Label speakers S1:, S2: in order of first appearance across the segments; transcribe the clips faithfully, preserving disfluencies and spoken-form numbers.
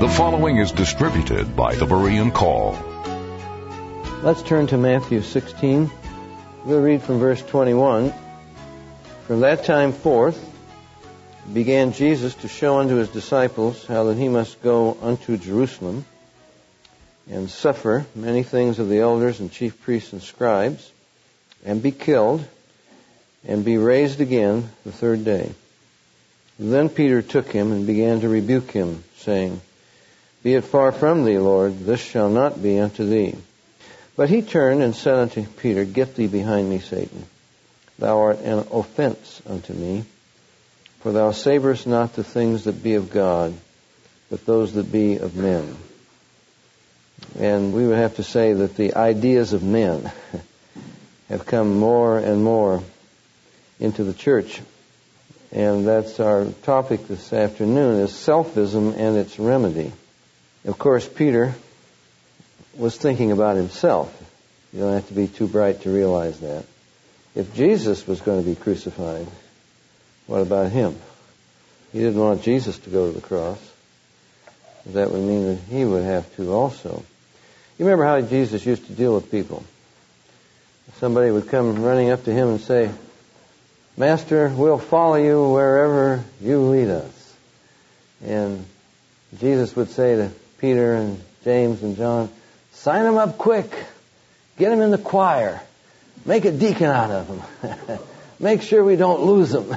S1: The following is distributed by the Berean Call.
S2: Let's turn to Matthew sixteen. We'll read from verse twenty-one. From that time forth began Jesus to show unto his disciples how that he must go unto Jerusalem and suffer many things of the elders and chief priests and scribes, and be killed, and be raised again the third day. Then Peter took him and began to rebuke him, saying, Be it far from thee, Lord, this shall not be unto thee. But he turned and said unto Peter, Get thee behind me, Satan. Thou art an offense unto me, for thou savorest not the things that be of God, but those that be of men. And we would have to say that the ideas of men have come more and more into the church. And that's our topic this afternoon, is selfism and its remedy. Of course, Peter was thinking about himself. You don't have to be too bright to realize that. If Jesus was going to be crucified, what about him? He didn't want Jesus to go to the cross. That would mean that he would have to also. You remember how Jesus used to deal with people? Somebody would come running up to him and say, Master, we'll follow you wherever you lead us. And Jesus would say to Peter and James and John, Sign them up quick. Get them in the choir. Make a deacon out of them. Make sure we don't lose them.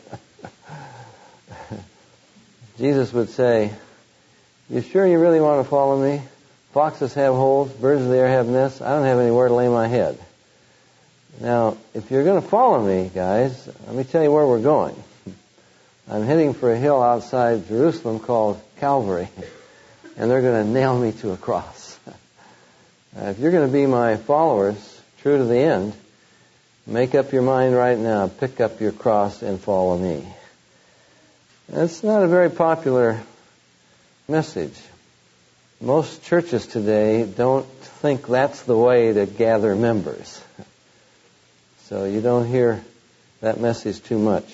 S2: Jesus would say, You sure you really want to follow me? Foxes have holes, birds of the air have nests. I don't have anywhere to lay my head. Now, if you're going to follow me, guys, let me tell you where we're going. I'm heading for a hill outside Jerusalem called Calvary, and they're going to nail me to a cross. Uh, if you're going to be my followers, true to the end, make up your mind right now, pick up your cross and follow me. It's not a very popular message. Most churches today don't think that's the way to gather members. So you don't hear that message too much.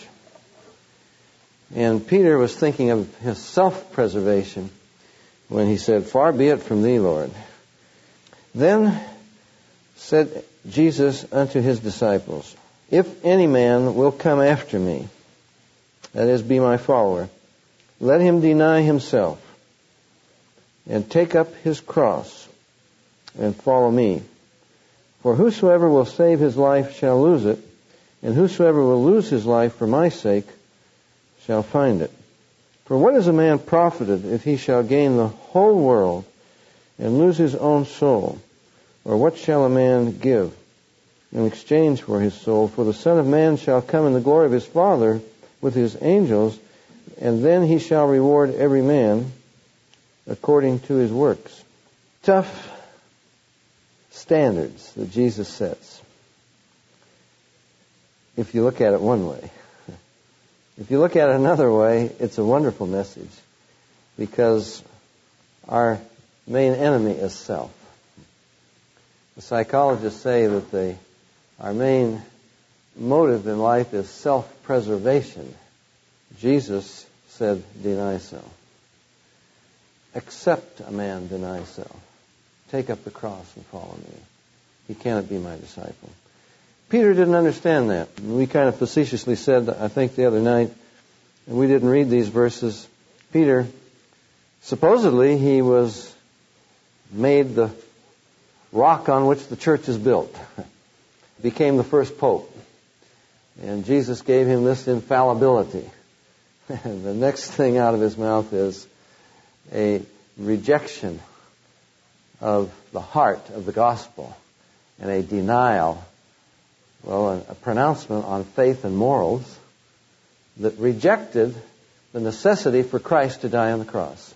S2: And Peter was thinking of his self-preservation when he said, Far be it from thee, Lord. Then said Jesus unto his disciples, If any man will come after me, that is, be my follower, let him deny himself and take up his cross and follow me. For whosoever will save his life shall lose it, and whosoever will lose his life for my sake shall find it. For what is a man profited if he shall gain the whole world and lose his own soul? Or what shall a man give in exchange for his soul? For the Son of Man shall come in the glory of his Father with his angels, and then he shall reward every man according to his works. Tough standards that Jesus sets, if you look at it one way. If you look at it another way, it's a wonderful message, because our main enemy is self. The psychologists say that the, our main motive in life is self-preservation. Jesus said, deny self. Except a man deny self. Take up the cross and follow me. He cannot be my disciple. Peter didn't understand that. We kind of facetiously said, I think the other night, and we didn't read these verses, Peter, supposedly he was made the rock on which the church is built. Became the first pope. And Jesus gave him this infallibility. And the next thing out of his mouth is a rejection of the heart of the gospel and a denial, well, a, a pronouncement on faith and morals that rejected the necessity for Christ to die on the cross.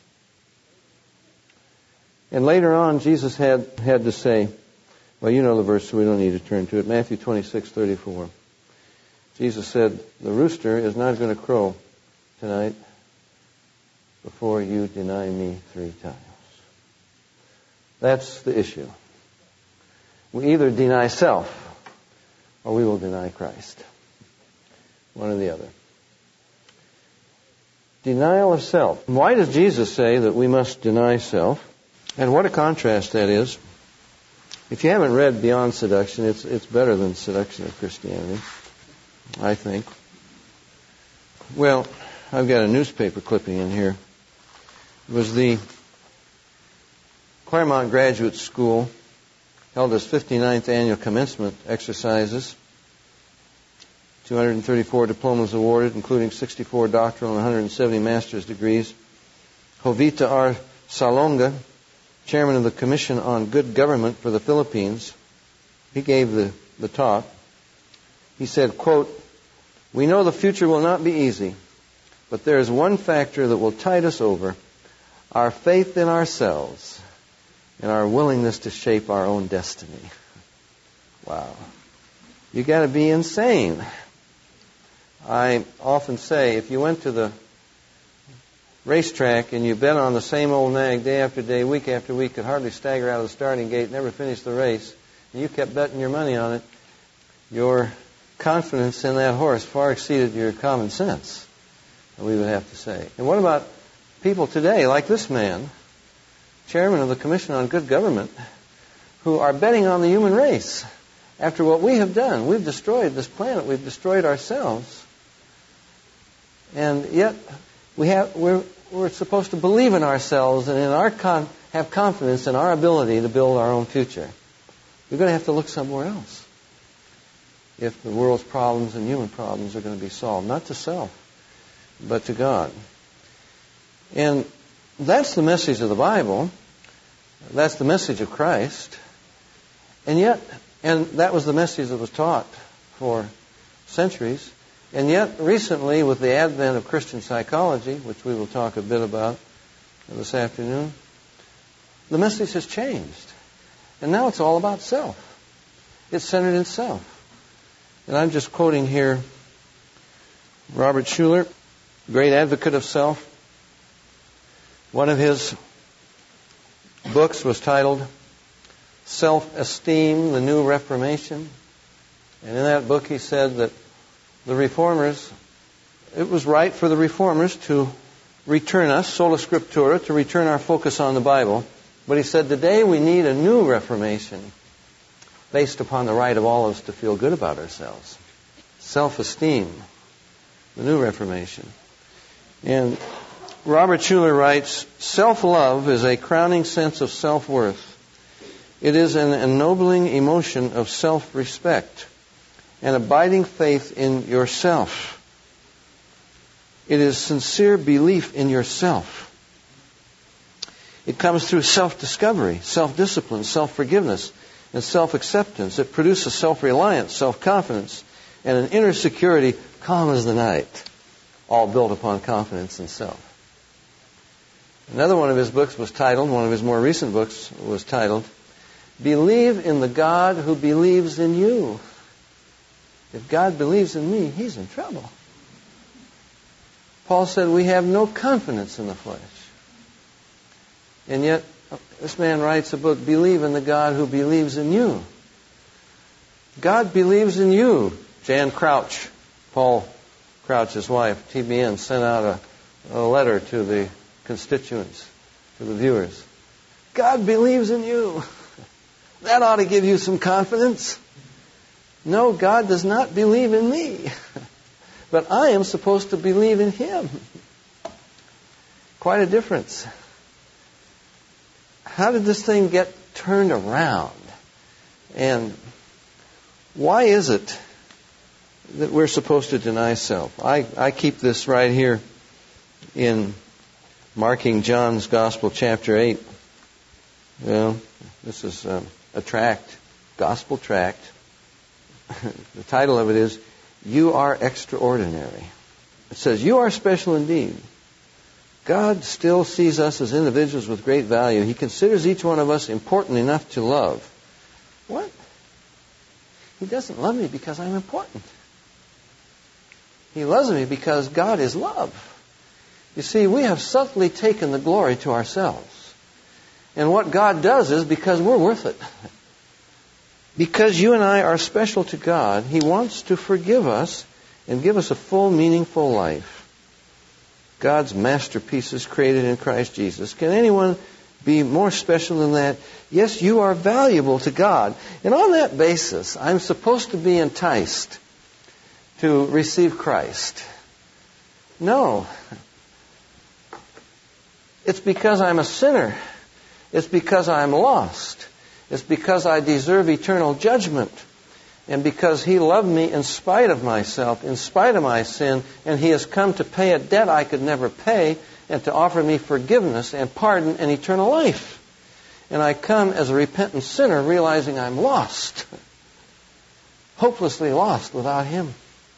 S2: And later on, Jesus had, had to say, well, you know the verse, so we don't need to turn to it. Matthew twenty-six thirty-four. Jesus said, the rooster is not going to crow tonight before you deny me three times. That's the issue. We either deny self or we will deny Christ. One or the other. Denial of self. Why does Jesus say that we must deny self? And what a contrast that is. If you haven't read Beyond Seduction, it's it's better than Seduction of Christianity, I think. Well, I've got a newspaper clipping in here. It was the Claremont Graduate School held its fifty-ninth annual commencement exercises. two hundred thirty-four diplomas awarded, including sixty-four doctoral and one hundred seventy master's degrees. Jovita R. Salonga, chairman of the Commission on Good Government for the Philippines, he gave the, the talk. He said, quote, "We know the future will not be easy, but there is one factor that will tide us over, our faith in ourselves and our willingness to shape our own destiny." Wow. You got to be insane. I often say, if you went to the racetrack and you bet on the same old nag day after day, week after week, could hardly stagger out of the starting gate, never finish the race, and you kept betting your money on it, your confidence in that horse far exceeded your common sense, we would have to say. And what about people today, like this man, chairman of the Commission on Good Government, who are betting on the human race? After what we have done, we've destroyed this planet, we've destroyed ourselves. And yet, we have, we're, we're supposed to believe in ourselves and in our con, have confidence in our ability to build our own future. We're going to have to look somewhere else if the world's problems and human problems are going to be solved. Not to self, but to God. And that's the message of the Bible. That's the message of Christ. And yet, and that was the message that was taught for centuries. And yet, recently, with the advent of Christian psychology, which we will talk a bit about this afternoon, the message has changed. And now it's all about self. It's centered in self. And I'm just quoting here Robert Schuller, great advocate of self. One of his books was titled Self-Esteem, the New Reformation. And in that book he said that the Reformers, it was right for the Reformers to return us, sola scriptura, to return our focus on the Bible. But he said, today we need a new Reformation based upon the right of all of us to feel good about ourselves. Self-esteem, the new Reformation. And Robert Schuller writes, self-love is a crowning sense of self-worth. It is an ennobling emotion of self-respect, an abiding faith in yourself. It is sincere belief in yourself. It comes through self-discovery, self-discipline, self-forgiveness, and self-acceptance. It produces self-reliance, self-confidence, and an inner security calm as the night, all built upon confidence in self. Another one of his books was titled, one of his more recent books was titled, Believe in the God who believes in you. If God believes in me, He's in trouble. Paul said we have no confidence in the flesh. And yet, this man writes a book, Believe in the God who believes in you. God believes in you. Jan Crouch, Paul Crouch's wife, T B N, sent out a, a letter to the constituents, to the viewers. God believes in you. That ought to give you some confidence. No, God does not believe in me. But I am supposed to believe in Him. Quite a difference. How did this thing get turned around? And why is it that we're supposed to deny self? I, I keep this right here in marking John's Gospel, chapter eight. Well, this is um, a tract, gospel tract. The title of it is, You Are Extraordinary. It says, you are special indeed. God still sees us as individuals with great value. He considers each one of us important enough to love. What? He doesn't love me because I'm important. He loves me because God is love. You see, we have subtly taken the glory to ourselves. And what God does is, because we're worth it, because you and I are special to God, He wants to forgive us and give us a full, meaningful life. God's masterpieces created in Christ Jesus. Can anyone be more special than that? Yes, you are valuable to God. And on that basis, I'm supposed to be enticed to receive Christ. No. It's because I'm a sinner. It's because I'm lost. It's because I deserve eternal judgment. And because He loved me in spite of myself, in spite of my sin, and He has come to pay a debt I could never pay, and to offer me forgiveness and pardon and eternal life. And I come as a repentant sinner, realizing I'm lost. Hopelessly lost without Him.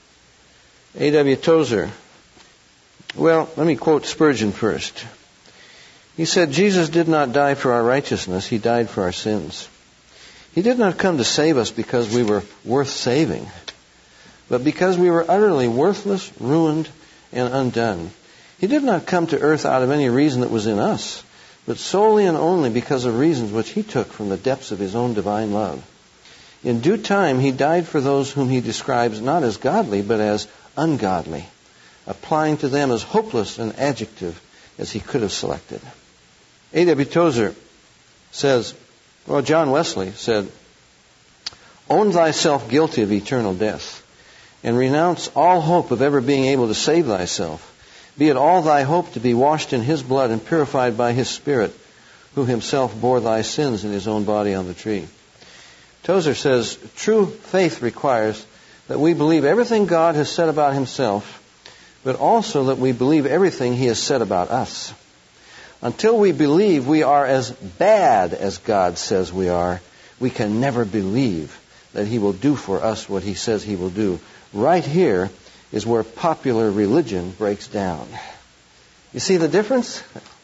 S2: A W Tozer. Well, let me quote Spurgeon first. He said, Jesus did not die for our righteousness. He died for our sins. He did not come to save us because we were worth saving, but because we were utterly worthless, ruined, and undone. He did not come to earth out of any reason that was in us, but solely and only because of reasons which He took from the depths of His own divine love. In due time, He died for those whom He describes not as godly, but as ungodly, applying to them as hopeless an adjective as He could have selected. A W Tozer says, well, John Wesley said, own thyself guilty of eternal death, and renounce all hope of ever being able to save thyself. Be it all thy hope to be washed in His blood and purified by His Spirit, who Himself bore thy sins in His own body on the tree. Tozer says, true faith requires that we believe everything God has said about Himself, but also that we believe everything He has said about us. Until we believe we are as bad as God says we are, we can never believe that He will do for us what He says He will do. Right here is where popular religion breaks down. You see the difference?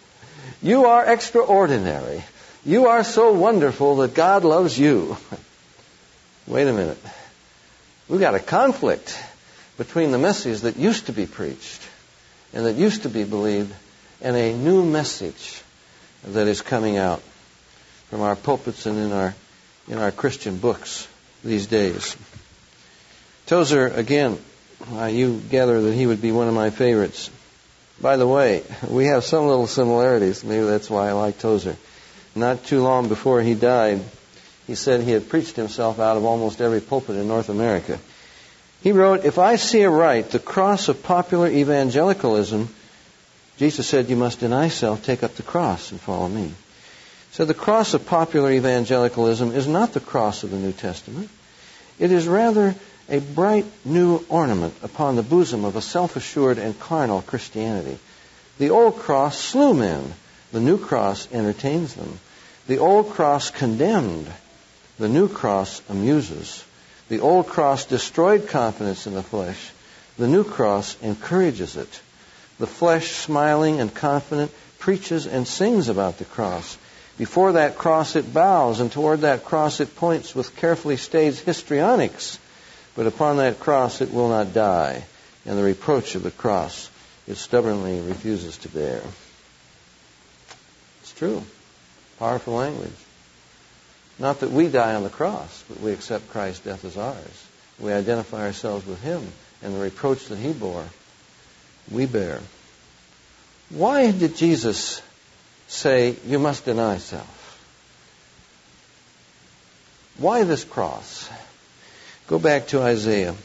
S2: You are extraordinary. You are so wonderful that God loves you. Wait a minute. We've got a conflict between the message that used to be preached and that used to be believed and a new message that is coming out from our pulpits and in our in our Christian books these days. Tozer, again, uh, you gather that he would be one of my favorites. By the way, we have some little similarities. Maybe that's why I like Tozer. Not too long before he died, he said he had preached himself out of almost every pulpit in North America. He wrote, if I see aright the cross of popular evangelicalism, Jesus said, you must deny self, take up the cross, and follow me. So the cross of popular evangelicalism is not the cross of the New Testament. It is rather a bright new ornament upon the bosom of a self-assured and carnal Christianity. The old cross slew men. The new cross entertains them. The old cross condemned. The new cross amuses. The old cross destroyed confidence in the flesh. The new cross encourages it. The flesh, smiling and confident, preaches and sings about the cross. Before that cross it bows, and toward that cross it points with carefully staged histrionics. But upon that cross it will not die, and the reproach of the cross it stubbornly refuses to bear. It's true. Powerful language. Not that we die on the cross, but we accept Christ's death as ours. We identify ourselves with Him, and the reproach that He bore, we bear. Why did Jesus say, you must deny self? Why this cross? Go back to Isaiah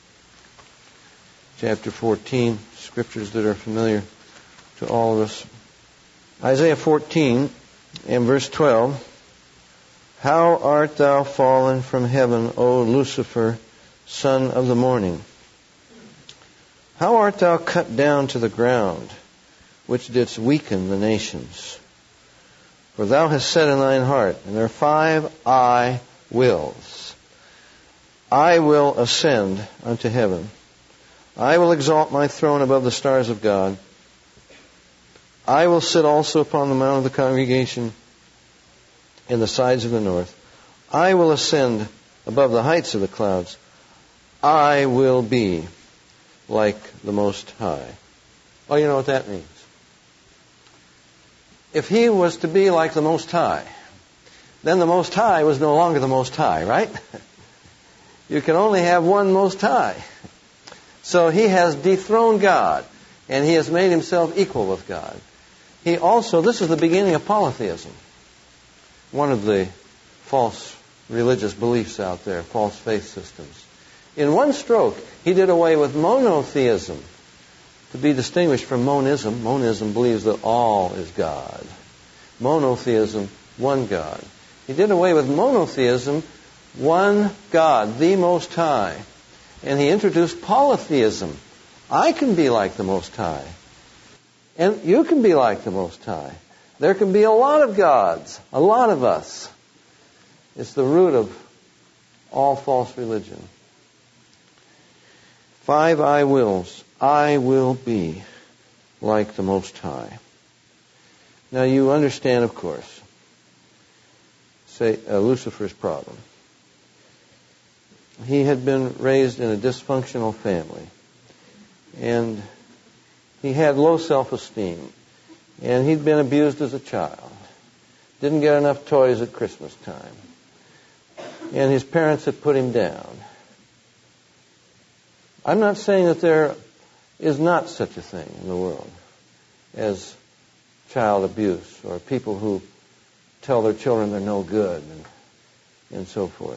S2: chapter fourteen, scriptures that are familiar to all of us. Isaiah fourteen and verse twelve. How art thou fallen from heaven, O Lucifer, son of the morning? How art thou cut down to the ground, which didst weaken the nations? For thou hast said in thine heart, and there are five I wills. I will ascend unto heaven. I will exalt my throne above the stars of God. I will sit also upon the mount of the congregation in the sides of the north. I will ascend above the heights of the clouds. I will be like the Most High. Oh, you know what that means? If He was to be like the Most High, then the Most High was no longer the Most High, right? You can only have one Most High. So He has dethroned God, And he has made himself equal with God. He also, this is the beginning of polytheism. One of the false religious beliefs out there, false faith systems. In one stroke, he did away with monotheism, to be distinguished from monism. Monism believes that all is God. Monotheism, one God. He did away with monotheism, one God, the Most High. And he introduced polytheism. I can be like the Most High. And you can be like the Most High. There can be a lot of gods, a lot of us. It's the root of all false religion. Five I wills. I will be like the Most High. Now you understand, of course, say uh, Lucifer's problem. He had been raised in a dysfunctional family, and he had low self-esteem, and he'd been abused as a child. Didn't get enough toys at Christmas time, and his parents had put him down. I'm not saying that there is not such a thing in the world as child abuse or people who tell their children they're no good and, and so forth.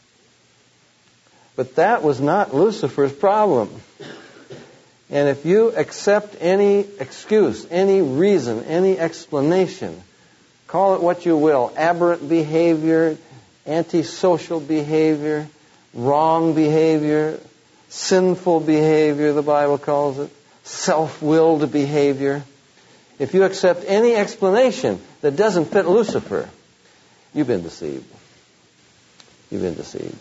S2: But that was not Lucifer's problem. And if you accept any excuse, any reason, any explanation, call it what you will, aberrant behavior, antisocial behavior, wrong behavior, sinful behavior, the Bible calls it, self-willed behavior. If you accept any explanation that doesn't fit Lucifer, you've been deceived. You've been deceived.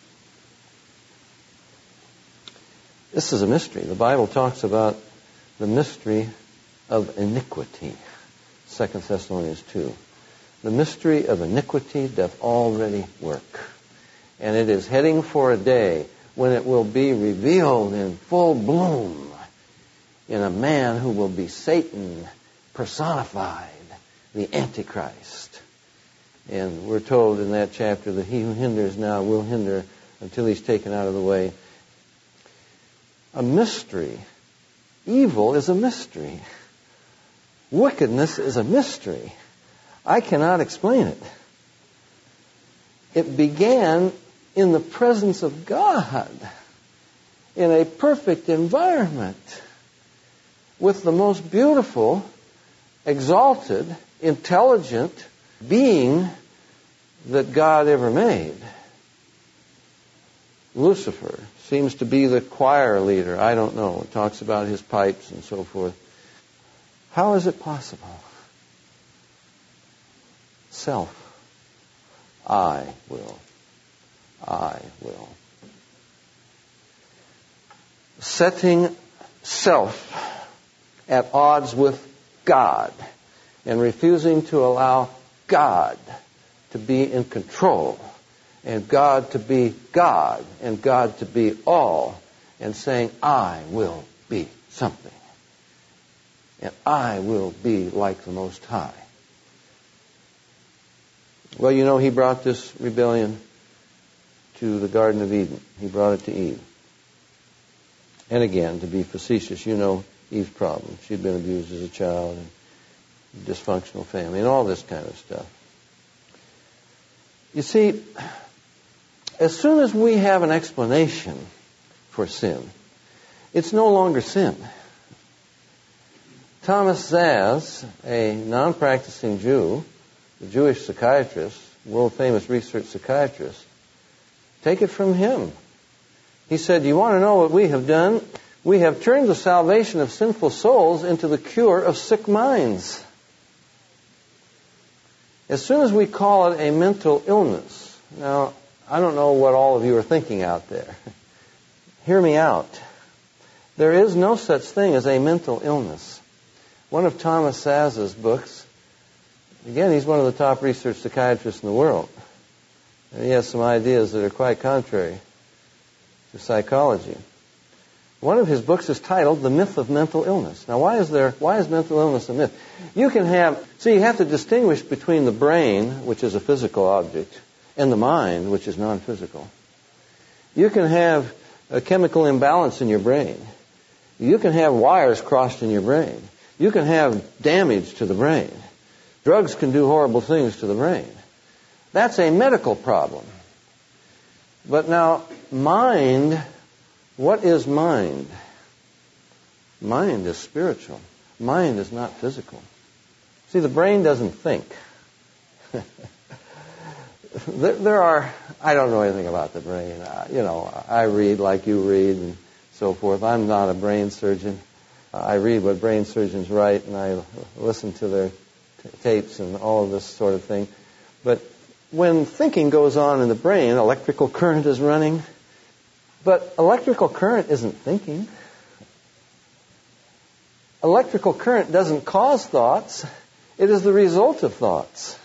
S2: This is a mystery. The Bible talks about the mystery of iniquity. Second Thessalonians two. The mystery of iniquity doth already work. And it is heading for a day when it will be revealed in full bloom in a man who will be Satan personified, the Antichrist. And we're told in that chapter that he who hinders now will hinder until he's taken out of the way. A mystery. Evil is a mystery. Wickedness is a mystery. I cannot explain it. It began in the presence of God, in a perfect environment, with the most beautiful, exalted, intelligent being that God ever made. Lucifer seems to be the choir leader. I don't know. It talks about his pipes and so forth. How is it possible? Self. I will. I will. Setting self at odds with God and refusing to allow God to be in control and God to be God and God to be all, and saying, I will be something. And I will be like the Most High. Well, you know, he brought this rebellion to the Garden of Eden. He brought it to Eve. And again, to be facetious, you know Eve's problem. She'd been abused as a child, and dysfunctional family, and all this kind of stuff. You see, as soon as we have an explanation for sin, it's no longer sin. Thomas Szasz, a non-practicing Jew, a Jewish psychiatrist, world-famous research psychiatrist, take it from him. He said, you want to know what we have done? We have turned the salvation of sinful souls into the cure of sick minds. As soon as we call it a mental illness, now, I don't know what all of you are thinking out there. Hear me out. There is no such thing as a mental illness. One of Thomas Szasz's books, again, he's one of the top research psychiatrists in the world. And he has some ideas that are quite contrary to psychology. One of his books is titled The Myth of Mental Illness. Now, why is there, why is mental illness a myth? You can have, see, you have to distinguish between the brain, which is a physical object, and the mind, which is non-physical. You can have a chemical imbalance in your brain, You can have wires crossed in your brain. You can have damage to the brain. Drugs can do horrible things to the brain. That's a medical problem. But now, mind, what is mind? Mind is spiritual. Mind is not physical. See, the brain doesn't think. there, there are, I don't know anything about the brain. Uh, you know, I read like you read and so forth. I'm not a brain surgeon. Uh, I read what brain surgeons write, and I listen to their t- tapes and all of this sort of thing. But when thinking goes on in the brain, electrical current is running. But electrical current isn't thinking. Electrical current doesn't cause thoughts. It is the result of thoughts.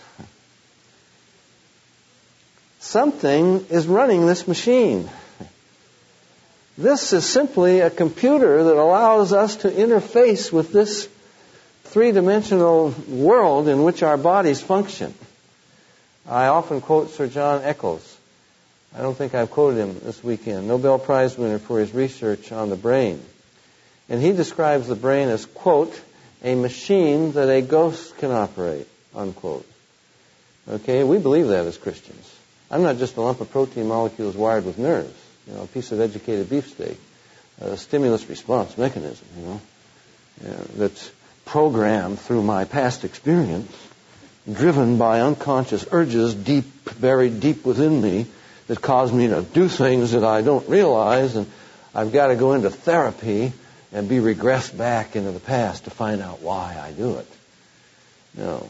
S2: Something is running this machine. This is simply a computer that allows us to interface with this three-dimensional world in which our bodies function. I often quote Sir John Eccles. I don't think I've quoted him this weekend. Nobel Prize winner for his research on the brain. And he describes the brain as, quote, a machine that a ghost can operate, unquote. Okay, we believe that as Christians. I'm not just a lump of protein molecules wired with nerves, you know, a piece of educated beefsteak, a stimulus response mechanism, you know, you know, that's programmed through my past experience, driven by unconscious urges deep, buried deep within me that cause me to do things that I don't realize, and I've got to go into therapy and be regressed back into the past to find out why I do it. No.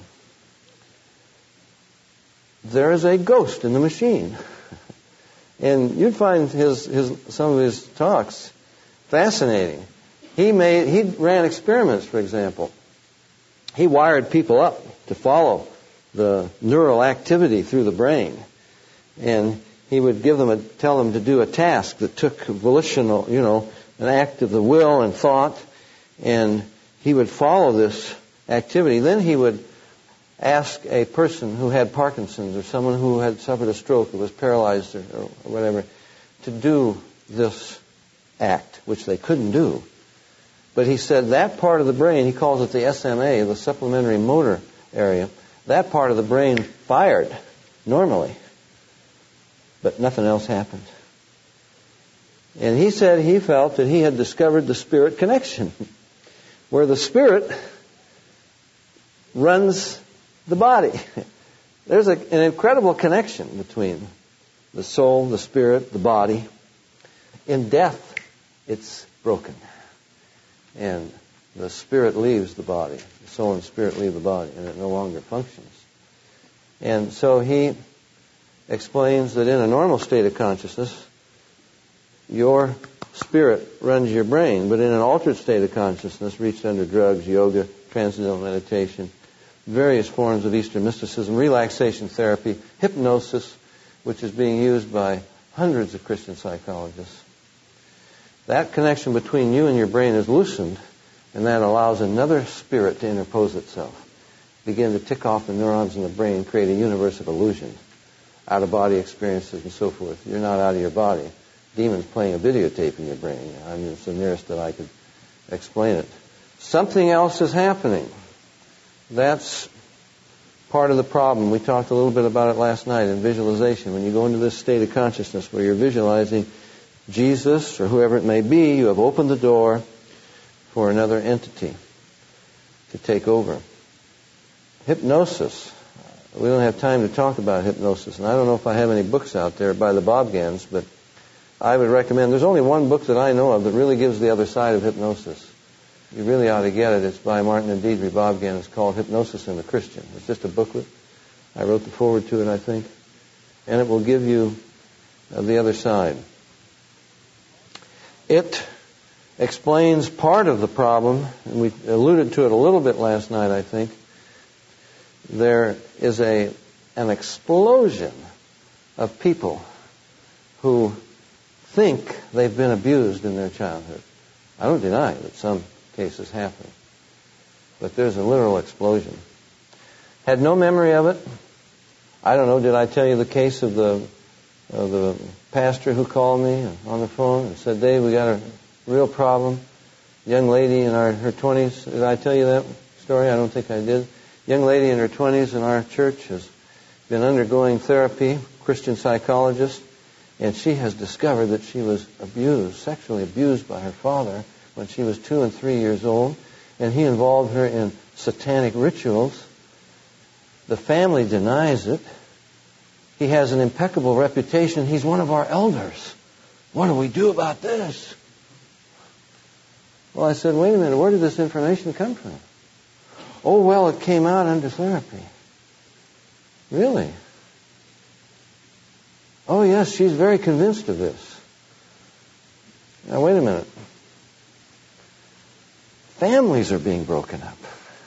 S2: There is a ghost in the machine. And you'd find his, his some of his talks fascinating. He made he ran experiments, for example. He wired people up to follow the neural activity through the brain. And he would give them a, tell them to do a task that took volitional, you know, an act of the will and thought, and he would follow this activity. Then he would ask a person who had Parkinson's or someone who had suffered a stroke or was paralyzed or, or whatever to do this act, which they couldn't do. But he said that part of the brain, he calls it the S M A, the supplementary motor area, that part of the brain fired normally, but nothing else happened. And he said he felt that he had discovered the spirit connection, where the spirit runs the body. There's a, an incredible connection between the soul, the spirit, the body. In death, it's broken. And the spirit leaves the body. The soul and spirit leave the body, and it no longer functions. And so he explains that in a normal state of consciousness, your spirit runs your brain, but in an altered state of consciousness, reached under drugs, yoga, transcendental meditation, various forms of Eastern mysticism, relaxation therapy, hypnosis, which is being used by hundreds of Christian psychologists, that connection between you and your brain is loosened, and that allows another spirit to interpose itself, begin to tick off the neurons in the brain, create a universe of illusion, out-of-body experiences and so forth. You're not out of your body. Demons playing a videotape in your brain. I mean, it's the nearest that I could explain it. Something else is happening. That's part of the problem. We talked a little bit about it last night in visualization. When you go into this state of consciousness where you're visualizing Jesus or whoever it may be, you have opened the door for another entity to take over. Hypnosis. We don't have time to talk about hypnosis, and I don't know if I have any books out there by the Bobgans, but I would recommend, there's only one book that I know of that really gives the other side of hypnosis. You really ought to get it. It's by Martin and Deidre Bobgan. It's called Hypnosis and the Christian. It's just a booklet. I wrote the foreword to it, I think. And it will give you uh, the other side. It explains part of the problem, and we alluded to it a little bit last night, I think. There is a an explosion of people who think they've been abused in their childhood. I don't deny that some cases happen, but there's a literal explosion. Had no memory of it. I don't know, did I tell you the case of the of the pastor who called me on the phone and said, Dave, we got a real problem. young lady in our her twenties. Did I tell you that story? I don't think I did. Young lady in her twenties in our church has been undergoing therapy, Christian psychologist, and she has discovered that she was abused, sexually abused by her father when she was two and three years old, and he involved her in satanic rituals. The family denies it. He has an impeccable reputation. He's one of our elders. What do we do about this? Well, I said, wait a minute, where did this information come from? Oh, well, it came out under therapy. Really? Oh, yes, she's very convinced of this. Now, wait a minute. Families are being broken up.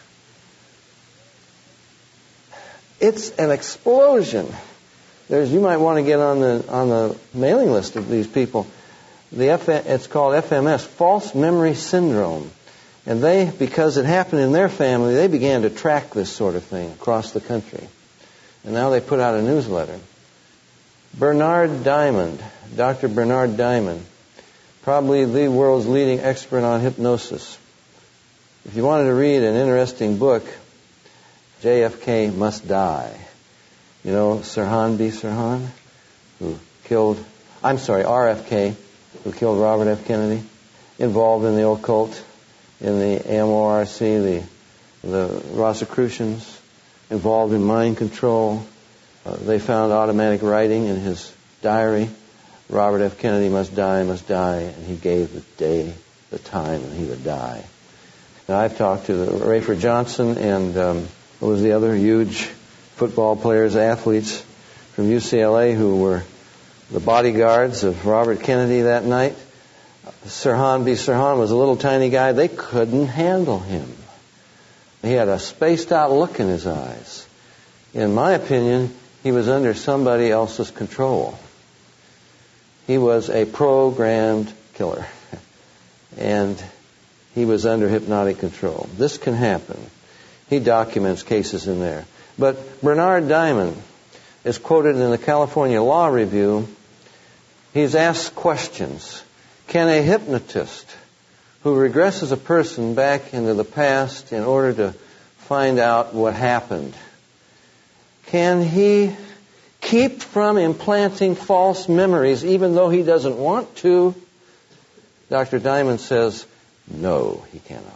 S2: It's an explosion. There's, you might want to get on the on the mailing list of these people. The F, it's called F M S, false memory syndrome. And they, because it happened in their family, they began to track this sort of thing across the country. And now they put out a newsletter. Bernard Diamond, Doctor Bernard Diamond, probably the world's leading expert on hypnosis. If you wanted to read an interesting book, J F K Must Die. You know, Sirhan B. Sirhan, who killed, I'm sorry, R F K, who killed Robert F. Kennedy, involved in the occult, in the A M O R C, the, the Rosicrucians, involved in mind control. Uh, they found automatic writing in his diary. Robert F. Kennedy must die, must die, and he gave the day, the time, and he would die. Now, I've talked to the Rayford Johnson and um, what was the other huge football players, athletes from U C L A who were the bodyguards of Robert Kennedy that night. Sirhan B. Sirhan was a little tiny guy. They couldn't handle him. He had a spaced-out look in his eyes. In my opinion, he was under somebody else's control. He was a programmed killer. And he was under hypnotic control. This can happen. He documents cases in there. But Bernard Diamond is quoted in the California Law Review. He's asked questions. Can a hypnotist who regresses a person back into the past in order to find out what happened, can he keep from implanting false memories even though he doesn't want to? Doctor Diamond says, no, he cannot.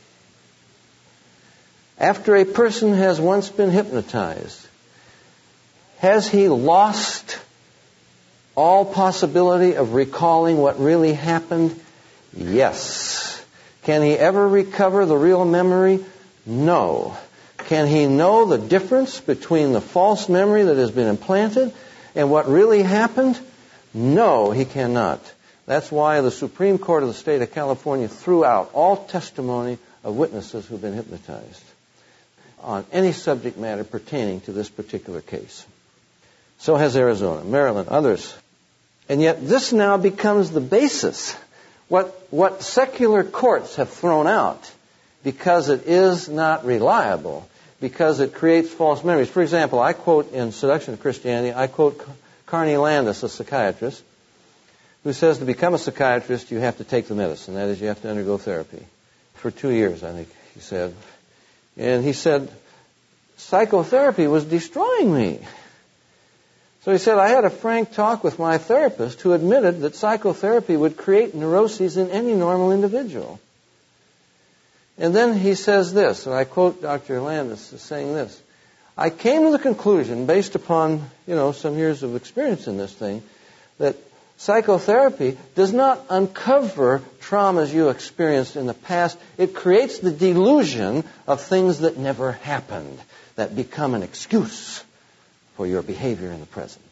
S2: After a person has once been hypnotized, has he lost all possibility of recalling what really happened? Yes. Can he ever recover the real memory? No. Can he know the difference between the false memory that has been implanted and what really happened? No, he cannot. That's why the Supreme Court of the State of California threw out all testimony of witnesses who've been hypnotized on any subject matter pertaining to this particular case. So has Arizona, Maryland, others. And yet this now becomes the basis, what, what secular courts have thrown out, because it is not reliable, because it creates false memories. For example, I quote in Seduction of Christianity, I quote Carney Landis, a psychiatrist, who says to become a psychiatrist, you have to take the medicine. That is, you have to undergo therapy. For two years, I think he said. And he said, psychotherapy was destroying me. So he said, I had a frank talk with my therapist who admitted that psychotherapy would create neuroses in any normal individual. And then he says this, and I quote Doctor Landis as saying this, I came to the conclusion, based upon, you know, some years of experience in this thing, that psychotherapy does not uncover traumas you experienced in the past. It creates the delusion of things that never happened, that become an excuse for your behavior in the present.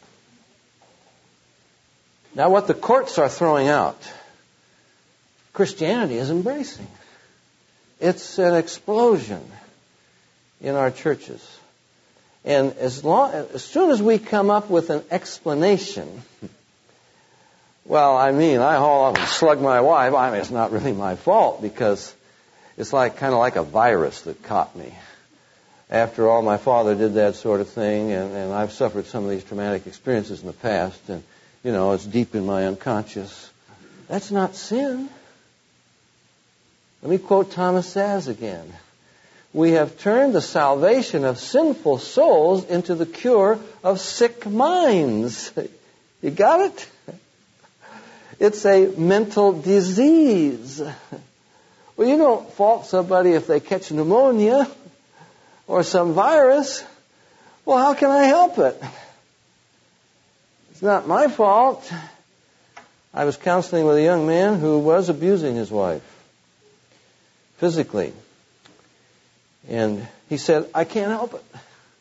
S2: Now, what the courts are throwing out, Christianity is embracing. It's an explosion in our churches. And as long, as soon as we come up with an explanation, well, I mean, I haul off and slug my wife. I mean, it's not really my fault because it's like kind of like a virus that caught me. After all, my father did that sort of thing, and, and I've suffered some of these traumatic experiences in the past, and, you know, it's deep in my unconscious. That's not sin. Let me quote Thomas Saz again. We have turned the salvation of sinful souls into the cure of sick minds. You got it? It's a mental disease. Well, you don't fault somebody if they catch pneumonia or some virus. Well, how can I help it? It's not my fault. I was counseling with a young man who was abusing his wife physically. And he said, I can't help it.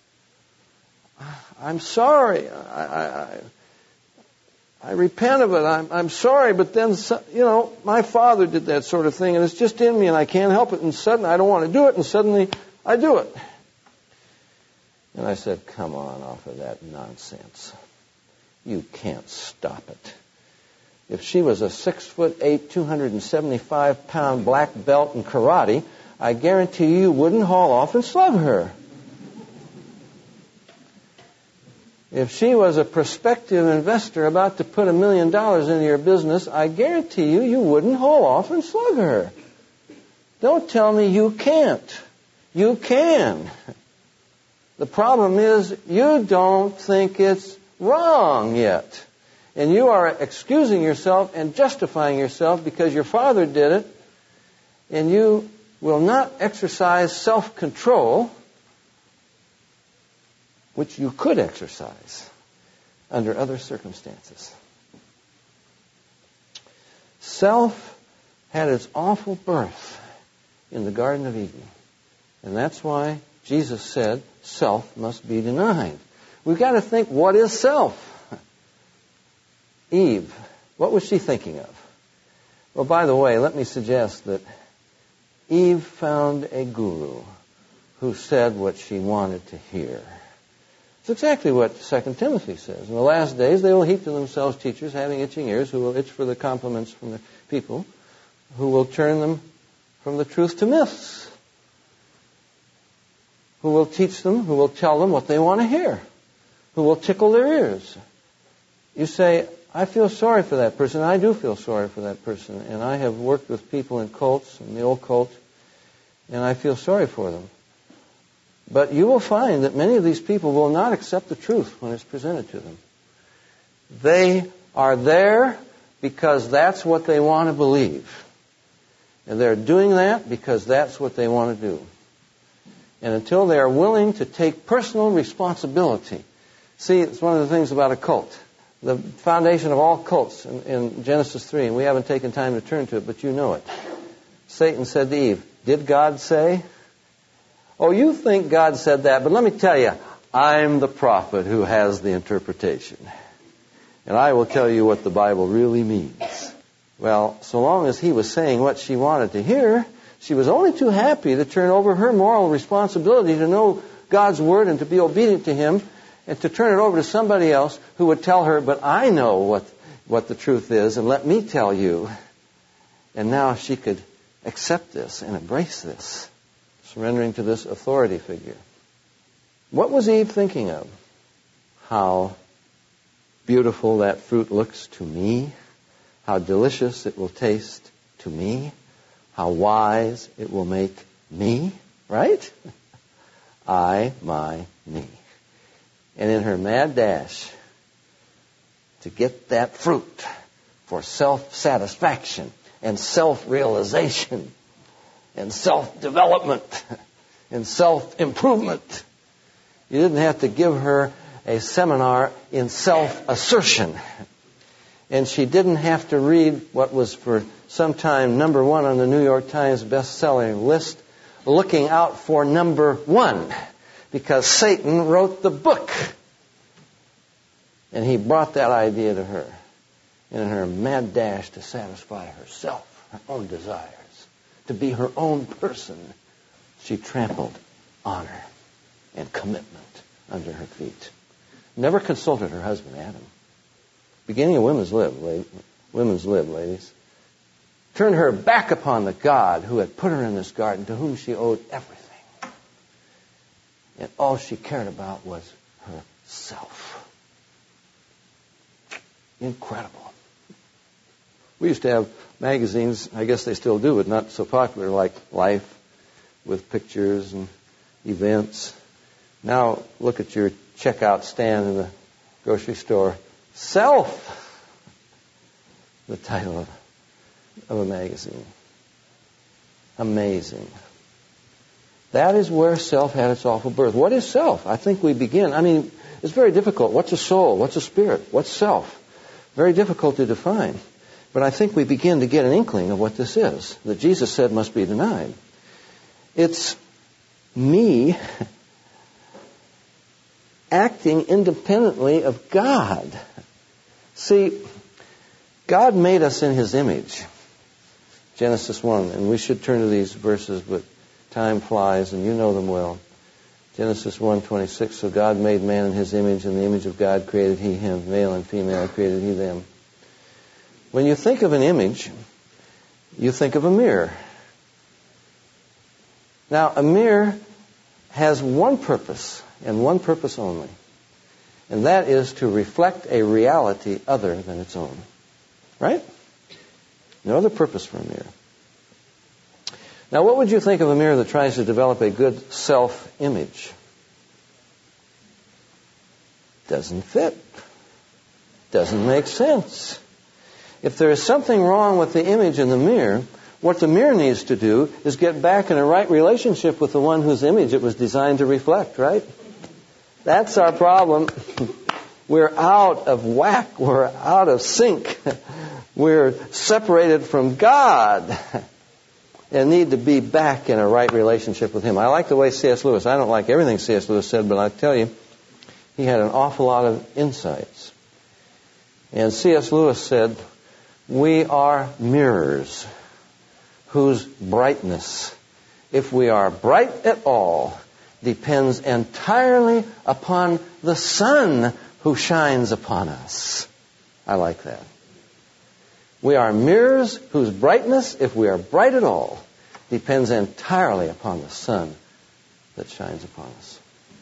S2: I'm sorry. I, I, I, I repent of it. I'm, I'm sorry, but then, you know, my father did that sort of thing, and it's just in me, and I can't help it. And suddenly, I don't want to do it, and suddenly, I do it. And I said, come on off of that nonsense. You can't stop it. If she was a six foot eight, two hundred seventy-five pound black belt in karate, I guarantee you, you wouldn't haul off and slug her. If she was a prospective investor about to put a million dollars into your business, I guarantee you, you wouldn't haul off and slug her. Don't tell me you can't. You can. The problem is you don't think it's wrong yet. And you are excusing yourself and justifying yourself because your father did it, and you will not exercise self-control, which you could exercise under other circumstances. Self had its awful birth in the Garden of Eden. And that's why Jesus said self must be denied. We've got to think, what is self? Eve, what was she thinking of? Well, by the way, let me suggest that Eve found a guru who said what she wanted to hear. It's exactly what Second Timothy says. In the last days, they will heap to themselves teachers having itching ears who will itch for the compliments from the people, who will turn them from the truth to myths, who will teach them, who will tell them what they want to hear, who will tickle their ears. You say, I feel sorry for that person. I do feel sorry for that person. And I have worked with people in cults, in the old cult, and I feel sorry for them. But you will find that many of these people will not accept the truth when it's presented to them. They are there because that's what they want to believe. And they're doing that because that's what they want to do. And until they are willing to take personal responsibility. See, it's one of the things about a cult. The foundation of all cults in, in Genesis three, and we haven't taken time to turn to it, but you know it. Satan said to Eve, did God say? Oh, you think God said that, but let me tell you, I'm the prophet who has the interpretation. And I will tell you what the Bible really means. Well, so long as he was saying what she wanted to hear, she was only too happy to turn over her moral responsibility to know God's word and to be obedient to him, and to turn it over to somebody else who would tell her, but I know what, what the truth is, and let me tell you. And now she could accept this and embrace this, surrendering to this authority figure. What was Eve thinking of? How beautiful that fruit looks to me, how delicious it will taste to me, how wise it will make me, right? I, my, me. And in her mad dash to get that fruit for self-satisfaction and self-realization and self-development and self-improvement, you didn't have to give her a seminar in self-assertion. And she didn't have to read what was for some time number one on the New York Times best-selling list, Looking Out for Number One. Because Satan wrote the book. And he brought that idea to her. And in her mad dash to satisfy herself, her own desires, to be her own person, she trampled honor and commitment under her feet. Never consulted her husband, Adam. Beginning of Women's Lib, ladies. Women's Lib, ladies. Turned her back upon the God who had put her in this garden, to whom she owed everything. And all she cared about was herself. Incredible. We used to have magazines, I guess they still do, but not so popular, like Life, with pictures and events. Now, look at your checkout stand in the grocery store. Self, the title of, of a magazine. Amazing. That is where self had its awful birth. What is self? I think we begin. I mean, it's very difficult. What's a soul? What's a spirit? What's self? Very difficult to define. But I think we begin to get an inkling of what this is, that Jesus said must be denied. It's me acting independently of God. See, God made us in His image. Genesis one, and we should turn to these verses, but time flies and you know them well. Genesis one twenty-six, so God made man in His image, in the image of God created He him, male and female created He them. When you think of an image, you think of a mirror. Now, a mirror has one purpose, and one purpose only, and that is to reflect a reality other than its own. Right? No other purpose for a mirror. Now, what would you think of a mirror that tries to develop a good self-image? Doesn't fit. Doesn't make sense. If there is something wrong with the image in the mirror, what the mirror needs to do is get back in a right relationship with the one whose image it was designed to reflect, right? That's our problem. We're out of whack. We're out of sync. We're separated from God and need to be back in a right relationship with Him. I like the way C S Lewis, I don't like everything C S Lewis said, but I tell you, he had an awful lot of insights. And C S Lewis said, we are mirrors whose brightness, if we are bright at all, depends entirely upon the sun who shines upon us. I like that. We are mirrors whose brightness, if we are bright at all, depends entirely upon the sun that shines upon us.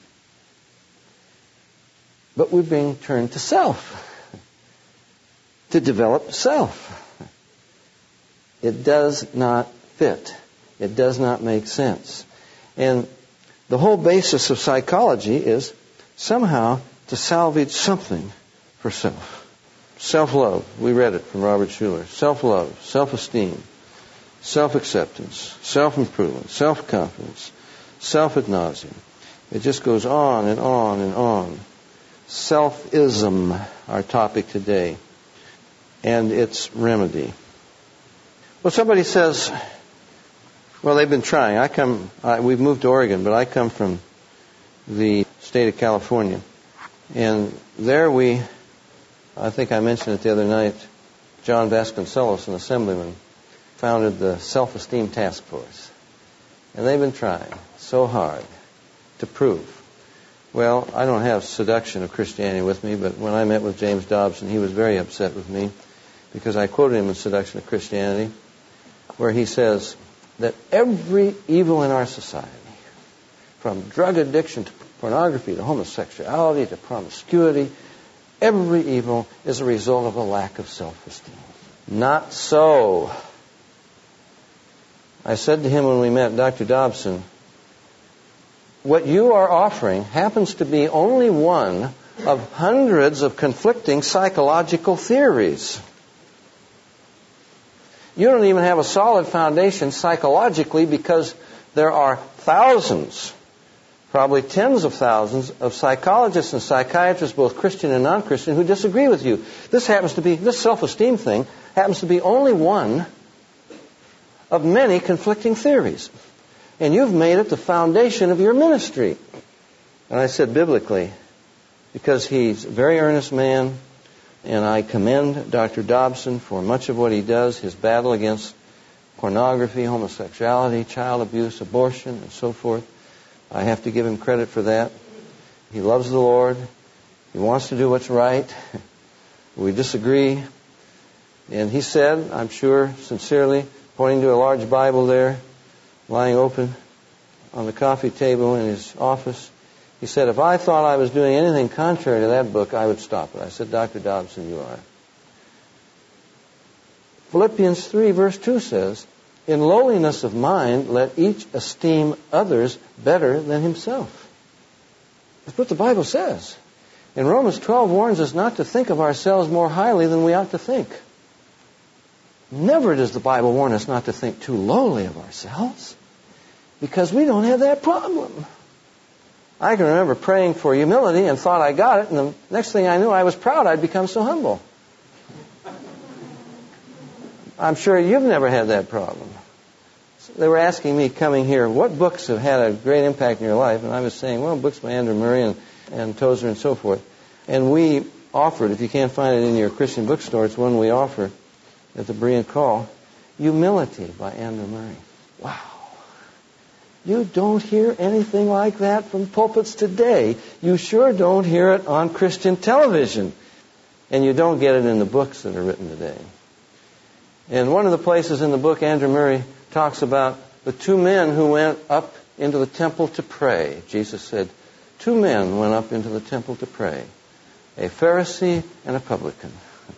S2: But we're being turned to self, to develop self. It does not fit. It does not make sense. And the whole basis of psychology is somehow to salvage something for self. Self-love, we read it from Robert Schuller. Self-love, self-esteem, self-acceptance, self-improvement, self-confidence, self-ad nauseam. It just goes on and on and on. Self-ism, our topic today, and its remedy. Well, somebody says, well, they've been trying. I come, I, we've moved to Oregon, but I come from the state of California. And there we, I think I mentioned it the other night, John Vasconcellos, an assemblyman, founded the Self-Esteem Task Force. And they've been trying so hard to prove. Well, I don't have seduction of Christianity with me, but when I met with James Dobson, he was very upset with me because I quoted him in Seduction of Christianity, where he says that every evil in our society, from drug addiction to pornography to homosexuality to promiscuity, every evil is a result of a lack of self-esteem. Not so. I said to him when we met, Doctor Dobson, what you are offering happens to be only one of hundreds of conflicting psychological theories. You don't even have a solid foundation psychologically because there are thousands, probably tens of thousands of psychologists and psychiatrists, both Christian and non-Christian, who disagree with you. This happens to be, this self-esteem thing happens to be only one of many conflicting theories. And you've made it the foundation of your ministry. And I said biblically, because he's a very earnest man, and I commend Doctor Dobson for much of what he does, his battle against pornography, homosexuality, child abuse, abortion, and so forth. I have to give him credit for that. He loves the Lord. He wants to do what's right. We disagree. And he said, I'm sure, sincerely, pointing to a large Bible there, lying open on the coffee table in his office, he said, if I thought I was doing anything contrary to that book, I would stop it. I said, Doctor Dobson, you are. Philippians three verse two says, in lowliness of mind, let each esteem others better than himself. That's what the Bible says. And Romans twelve warns us not to think of ourselves more highly than we ought to think. Never does the Bible warn us not to think too lowly of ourselves, because we don't have that problem. I can remember praying for humility and thought I got it, and the next thing I knew, I was proud I'd become so humble. I'm sure you've never had that problem. They were asking me coming here, what books have had a great impact in your life? And I was saying, well, books by Andrew Murray and, and Tozer and so forth. And we offered, if you can't find it in your Christian bookstore, it's one we offer at the Berean Call, Humility by Andrew Murray. Wow. You don't hear anything like that from pulpits today. You sure don't hear it on Christian television. And you don't get it in the books that are written today. And one of the places in the book, Andrew Murray talks about the two men who went up into the temple to pray. Jesus said, two men went up into the temple to pray, a Pharisee and a publican.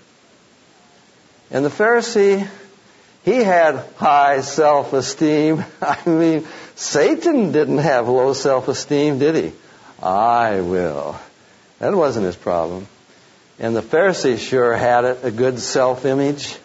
S2: And the Pharisee, he had high self-esteem. I mean, Satan didn't have low self-esteem, did he? I will. That wasn't his problem. And the Pharisee sure had it, a good self-image.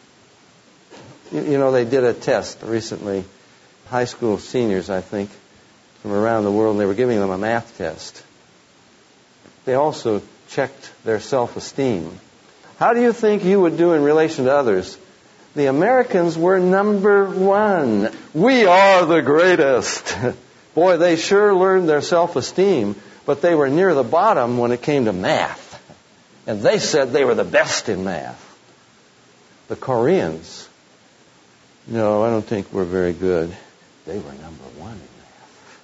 S2: You know, they did a test recently, high school seniors, I think, from around the world, and they were giving them a math test. They also checked their self-esteem. How do you think you would do in relation to others? The Americans were number one. We are the greatest. Boy, they sure learned their self-esteem, but they were near the bottom when it came to math. And they said they were the best in math. The Koreans, no, I don't think we're very good. They were number one in math.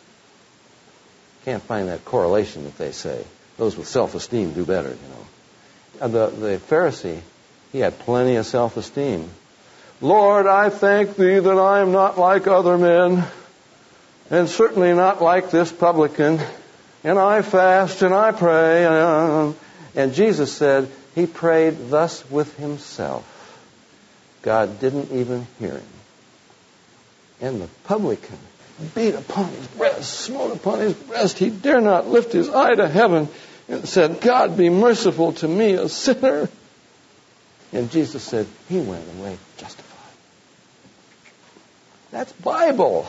S2: Can't find that correlation that they say. Those with self-esteem do better, you know. The, the Pharisee, he had plenty of self-esteem. Lord, I thank thee that I am not like other men, and certainly not like this publican. And I fast and I pray. And Jesus said he prayed thus with himself. God didn't even hear him. And the publican beat upon his breast, smote upon his breast. He dare not lift his eye to heaven and said, God, be merciful to me, a sinner. And Jesus said, he went away justified. That's Bible.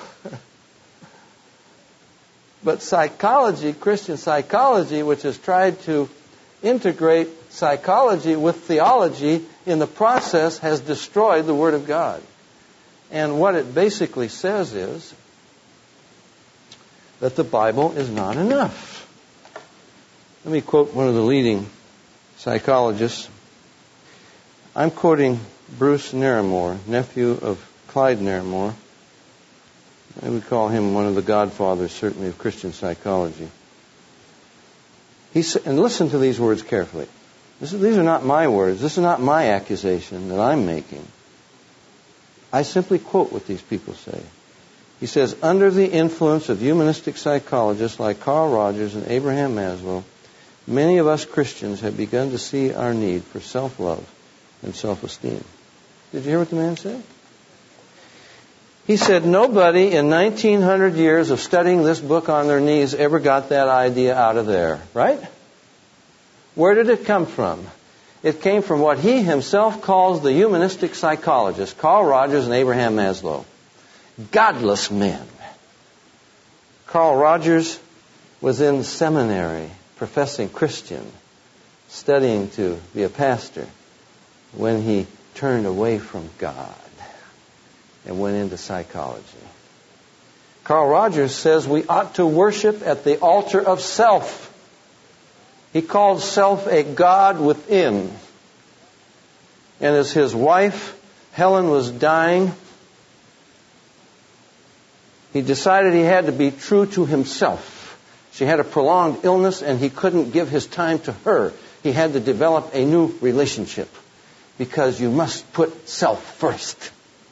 S2: But psychology, Christian psychology, which has tried to integrate psychology with theology, in the process has destroyed the Word of God. And what it basically says is that the Bible is not enough. Let me quote one of the leading psychologists. I'm quoting Bruce Narramore, nephew of Clyde Narramore. I would call him one of the godfathers, certainly, of Christian psychology. He sa- and listen to these words carefully. This is, these are not my words. This is not my accusation that I'm making. I simply quote what these people say. He says, under the influence of humanistic psychologists like Carl Rogers and Abraham Maslow, many of us Christians have begun to see our need for self-love and self-esteem. Did you hear what the man said? He said, nobody in nineteen hundred years of studying this book on their knees ever got that idea out of there, right? Where did it come from? It came from what he himself calls the humanistic psychologists, Carl Rogers and Abraham Maslow. Godless men. Carl Rogers was in seminary, professing Christian, studying to be a pastor, when he turned away from God and went into psychology. Carl Rogers says we ought to worship at the altar of self. He called self a god within. And as his wife, Helen, was dying, he decided he had to be true to himself. She had a prolonged illness and he couldn't give his time to her. He had to develop a new relationship because you must put self first.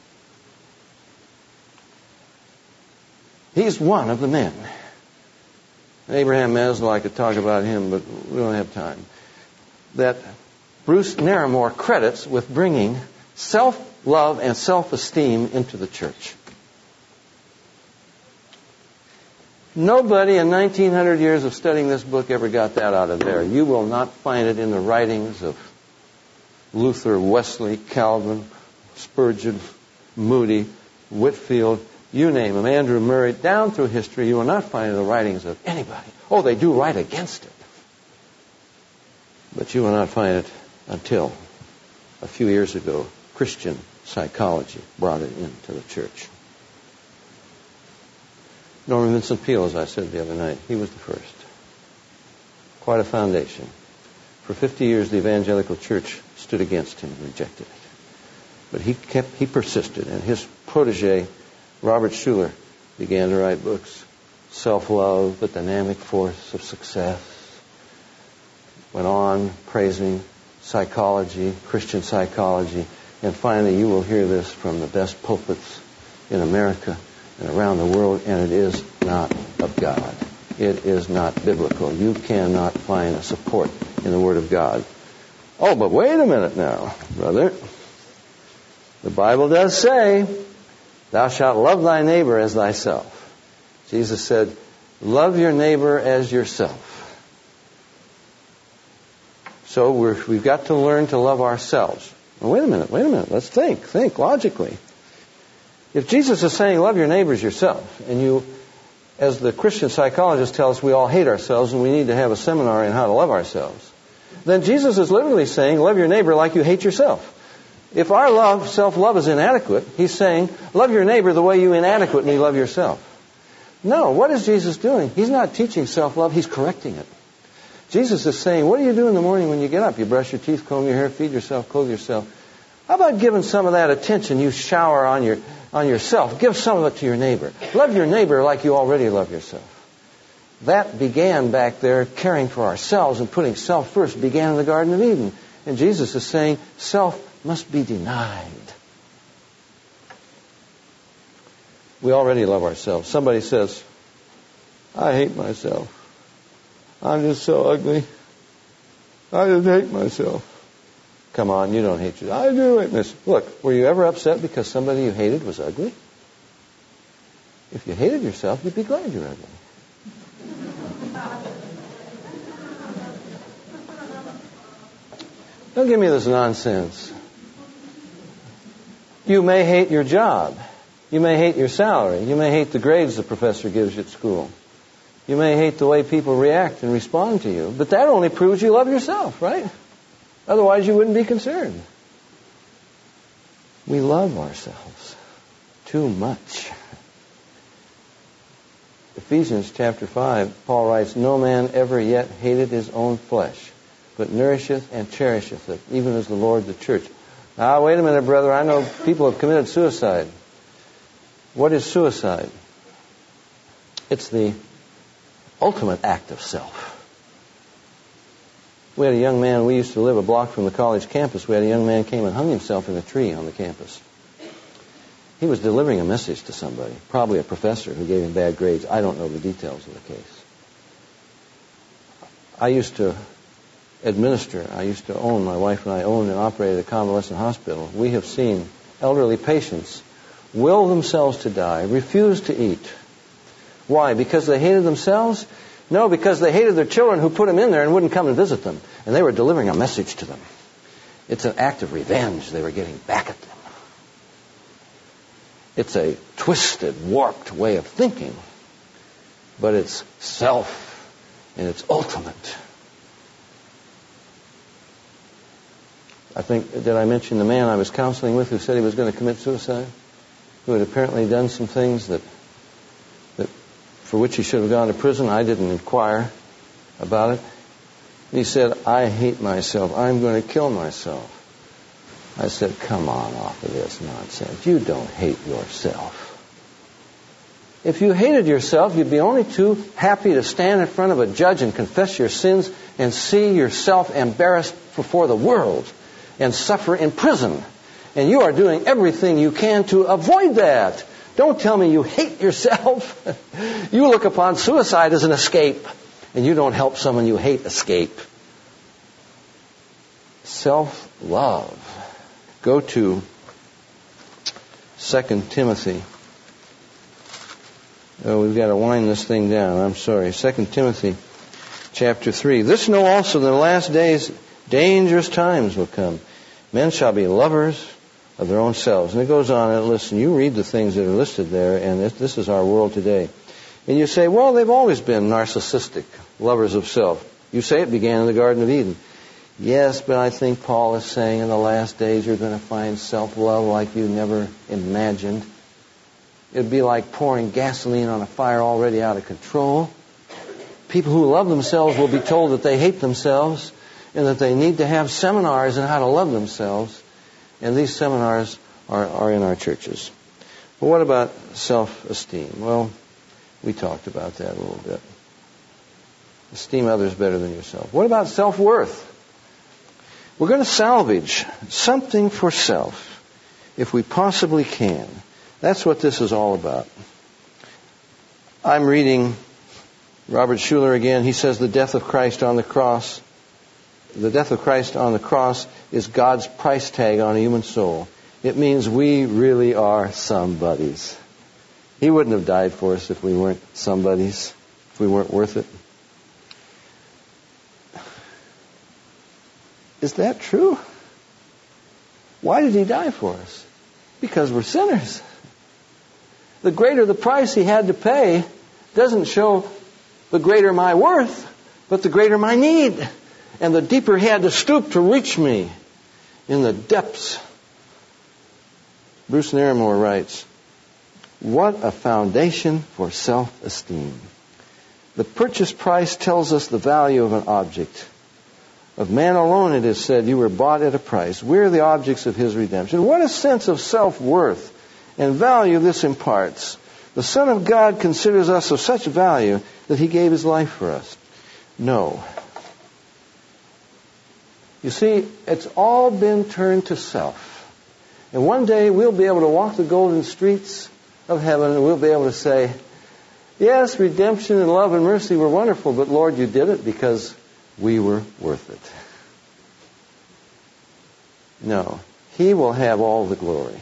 S2: He's one of the men. Abraham Maslow, I could talk about him, but we don't have time. That Bruce Narramore credits with bringing self self-love and self-esteem into the church. Nobody in nineteen hundred years of studying this book ever got that out of there. You will not find it in the writings of Luther, Wesley, Calvin, Spurgeon, Moody, Whitfield, you name them, Andrew Murray, down through history. You will not find it in the writings of anybody. Oh, they do write against it. But you will not find it until a few years ago, Christian psychology brought it into the church. Norman Vincent Peale, as I said the other night, he was the first. Quite a foundation. For fifty years, the evangelical church stood against him and rejected it. But he kept, he persisted, and his protege, Robert Schuller, began to write books. Self-love, the dynamic force of success. Went on praising psychology, Christian psychology, and finally you will hear this from the best pulpits in America and around the world, and it is not of God. It is not biblical. You cannot find a support in the Word of God. Oh, but wait a minute now, brother. The Bible does say, thou shalt love thy neighbor as thyself. Jesus said, love your neighbor as yourself. So we're, we've got to learn to love ourselves. Well, wait a minute, wait a minute. Let's think, think logically. If Jesus is saying love your neighbors yourself, and you, as the Christian psychologists tell us, we all hate ourselves and we need to have a seminar in how to love ourselves, then Jesus is literally saying love your neighbor like you hate yourself. If our love, self-love is inadequate, he's saying love your neighbor the way you inadequately love yourself. No, what is Jesus doing? He's not teaching self-love, he's correcting it. Jesus is saying, what do you do in the morning when you get up? You brush your teeth, comb your hair, feed yourself, clothe yourself. How about giving some of that attention you shower on your on yourself? Give some of it to your neighbor. Love your neighbor like you already love yourself. That began back there, caring for ourselves and putting self first, began in the Garden of Eden. And Jesus is saying, self must be denied. We already love ourselves. Somebody says, I hate myself. I'm just so ugly. I just hate myself. Come on, you don't hate yourself. I do hate myself. Look, were you ever upset because somebody you hated was ugly? If you hated yourself, you'd be glad you're ugly. Don't give me this nonsense. You may hate your job. You may hate your salary. You may hate the grades the professor gives you at school. You may hate the way people react and respond to you. But that only proves you love yourself, right? Otherwise, you wouldn't be concerned. We love ourselves too much. Ephesians chapter five, Paul writes, no man ever yet hated his own flesh, but nourisheth and cherisheth it, even as the Lord the church. Now, wait a minute, brother. I know people have committed suicide. What is suicide? It's the ultimate act of self. We had a young man, we used to live a block from the college campus. We had a young man came and hung himself in a tree on the campus. He was delivering a message to somebody, probably a professor who gave him bad grades. I don't know the details of the case. I used to administer, I used to own, my wife and I owned and operated a convalescent hospital. We have seen elderly patients will themselves to die, refuse to eat. Why? Because they hated themselves? No, because they hated their children who put them in there and wouldn't come and visit them. And they were delivering a message to them. It's an act of revenge. They were getting back at them. It's a twisted, warped way of thinking. But it's self and it's ultimate. I think, did I mention the man I was counseling with who said he was going to commit suicide? Who had apparently done some things that that for which he should have gone to prison. I didn't inquire about it. He said, I hate myself. I'm going to kill myself. I said, come on off of this nonsense. You don't hate yourself. If you hated yourself, you'd be only too happy to stand in front of a judge and confess your sins and see yourself embarrassed before the world and suffer in prison. And you are doing everything you can to avoid that. Don't tell me you hate yourself. You look upon suicide as an escape, and you don't help someone you hate escape. Self-love. Go to Second Timothy. Oh, we've got to wind this thing down. I'm sorry. Second Timothy chapter three. This know also that in the last days dangerous times will come. Men shall be lovers of their own selves. And it goes on and listen, you read the things that are listed there, and this is our world today. And you say, well, they've always been narcissistic, lovers of self. You say it began in the Garden of Eden. Yes, but I think Paul is saying in the last days you're going to find self-love like you never imagined. It'd be like pouring gasoline on a fire already out of control. People who love themselves will be told that they hate themselves and that they need to have seminars on how to love themselves. And these seminars are, are in our churches. But what about self-esteem? Well, we talked about that a little bit. Esteem others better than yourself. What about self-worth? We're going to salvage something for self if we possibly can. That's what this is all about. I'm reading Robert Schuller again. He says the death of Christ on the cross, the death of Christ on the cross is God's price tag on a human soul. It means we really are somebodies. He wouldn't have died for us if we weren't somebodies, if we weren't worth it. Is that true? Why did He die for us? Because we're sinners. The greater the price He had to pay doesn't show the greater my worth, but the greater my need. And the deeper He had to stoop to reach me in the depths. Bruce Naramore writes, what a foundation for self-esteem. The purchase price tells us the value of an object. Of man alone it is said, you were bought at a price. We're the objects of His redemption. What a sense of self-worth and value this imparts. The Son of God considers us of such value that He gave His life for us. No. You see, it's all been turned to self. And one day we'll be able to walk the golden streets of heaven and we'll be able to say, yes, redemption and love and mercy were wonderful, but Lord, you did it because we were worth it. No. He will have all the glory.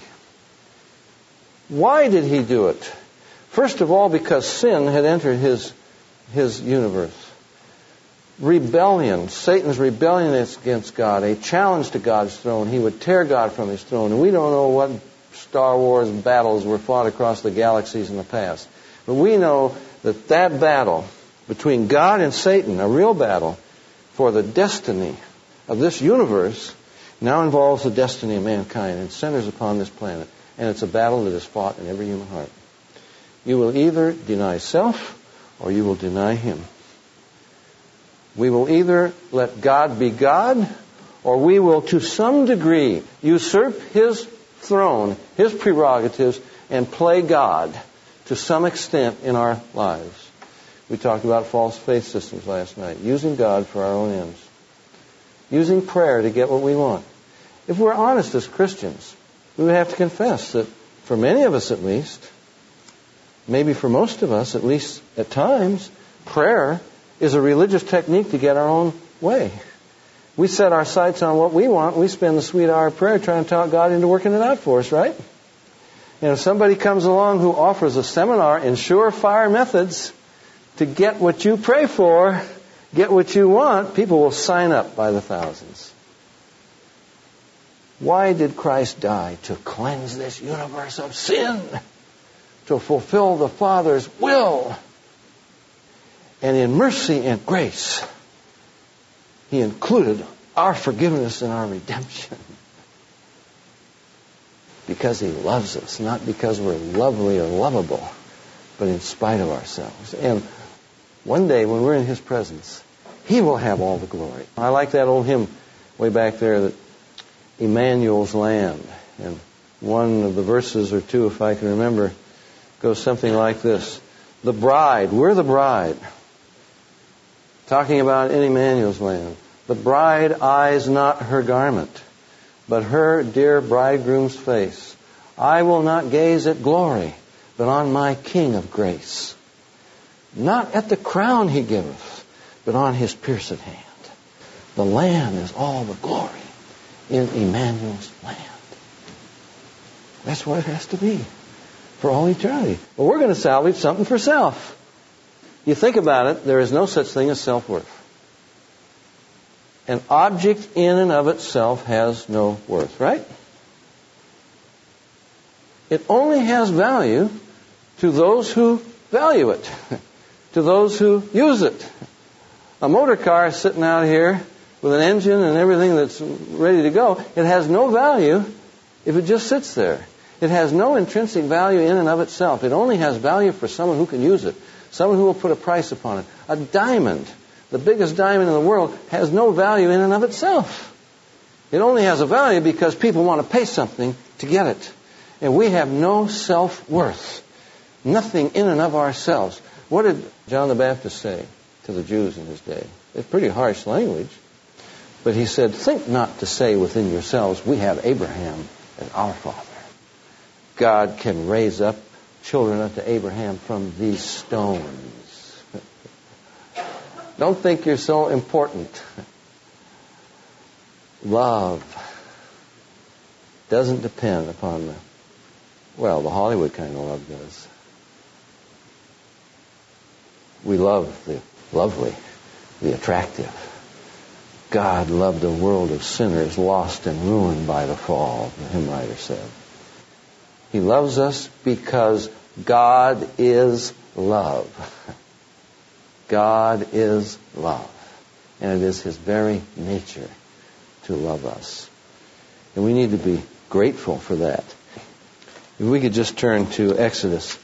S2: Why did He do it? First of all, because sin had entered His, his universe. Rebellion, Satan's rebellion against God, a challenge to God's throne. He would tear God from His throne. And we don't know what Star Wars battles were fought across the galaxies in the past. But we know that that battle between God and Satan, a real battle for the destiny of this universe, now involves the destiny of mankind and centers upon this planet. And it's a battle that is fought in every human heart. You will either deny self or you will deny Him. We will either let God be God or we will to some degree usurp His throne, His prerogatives, and play God to some extent in our lives. We talked about false faith systems last night, using God for our own ends, using prayer to get what we want. If we're honest as Christians, we would have to confess that for many of us at least, maybe for most of us, at least at times, prayer is a religious technique to get our own way. We set our sights on what we want. We spend the sweet hour of prayer trying to talk God into working it out for us, right? And if somebody comes along who offers a seminar in surefire methods to get what you pray for, get what you want, people will sign up by the thousands. Why did Christ die? To cleanse this universe of sin, to fulfill the Father's will. And in mercy and grace, He included our forgiveness and our redemption. Because He loves us, not because we're lovely or lovable, but in spite of ourselves. And one day when we're in His presence, He will have all the glory. I like that old hymn way back there, that Emmanuel's Land. And one of the verses or two, if I can remember, goes something like this. The bride, we're the bride. Talking about in Emmanuel's Land. The bride eyes not her garment, but her dear bridegroom's face. I will not gaze at glory, but on my King of grace. Not at the crown He giveth, but on His pierced hand. The Lamb is all the glory in Emmanuel's land. That's what it has to be for all eternity. Well, we're going to salvage something for self. You think about it, there is no such thing as self-worth. An object in and of itself has no worth, right? It only has value to those who value it, to those who use it. A motor car is sitting out here with an engine and everything that's ready to go. It has no value if it just sits there. It has no intrinsic value in and of itself. It only has value for someone who can use it, someone who will put a price upon it. A diamond, the biggest diamond in the world, has no value in and of itself. It only has a value because people want to pay something to get it. And we have no self-worth. Nothing in and of ourselves. What did John the Baptist say to the Jews in his day? It's pretty harsh language. But he said, think not to say within yourselves, we have Abraham as our father. God can raise up children unto Abraham from these stones. Don't think you're so important. Love doesn't depend upon the, well, the Hollywood kind of love does. We love the lovely, the attractive. God loved a world of sinners lost and ruined by the fall, the hymn writer said. He loves us because God is love. God is love. And it is His very nature to love us. And we need to be grateful for that. If we could just turn to Exodus.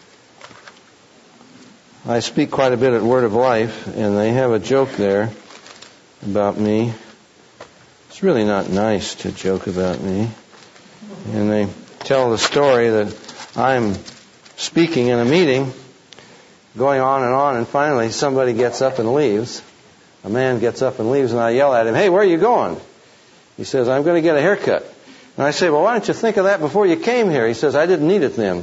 S2: I speak quite a bit at Word of Life, and they have a joke there about me. It's really not nice to joke about me. And they tell the story that I'm speaking in a meeting, going on and on, and finally somebody gets up and leaves. A man gets up and leaves, and I yell at him, hey, where are you going? He says, I'm going to get a haircut. And I say, well, why didn't you think of that before you came here? He says, I didn't need it then.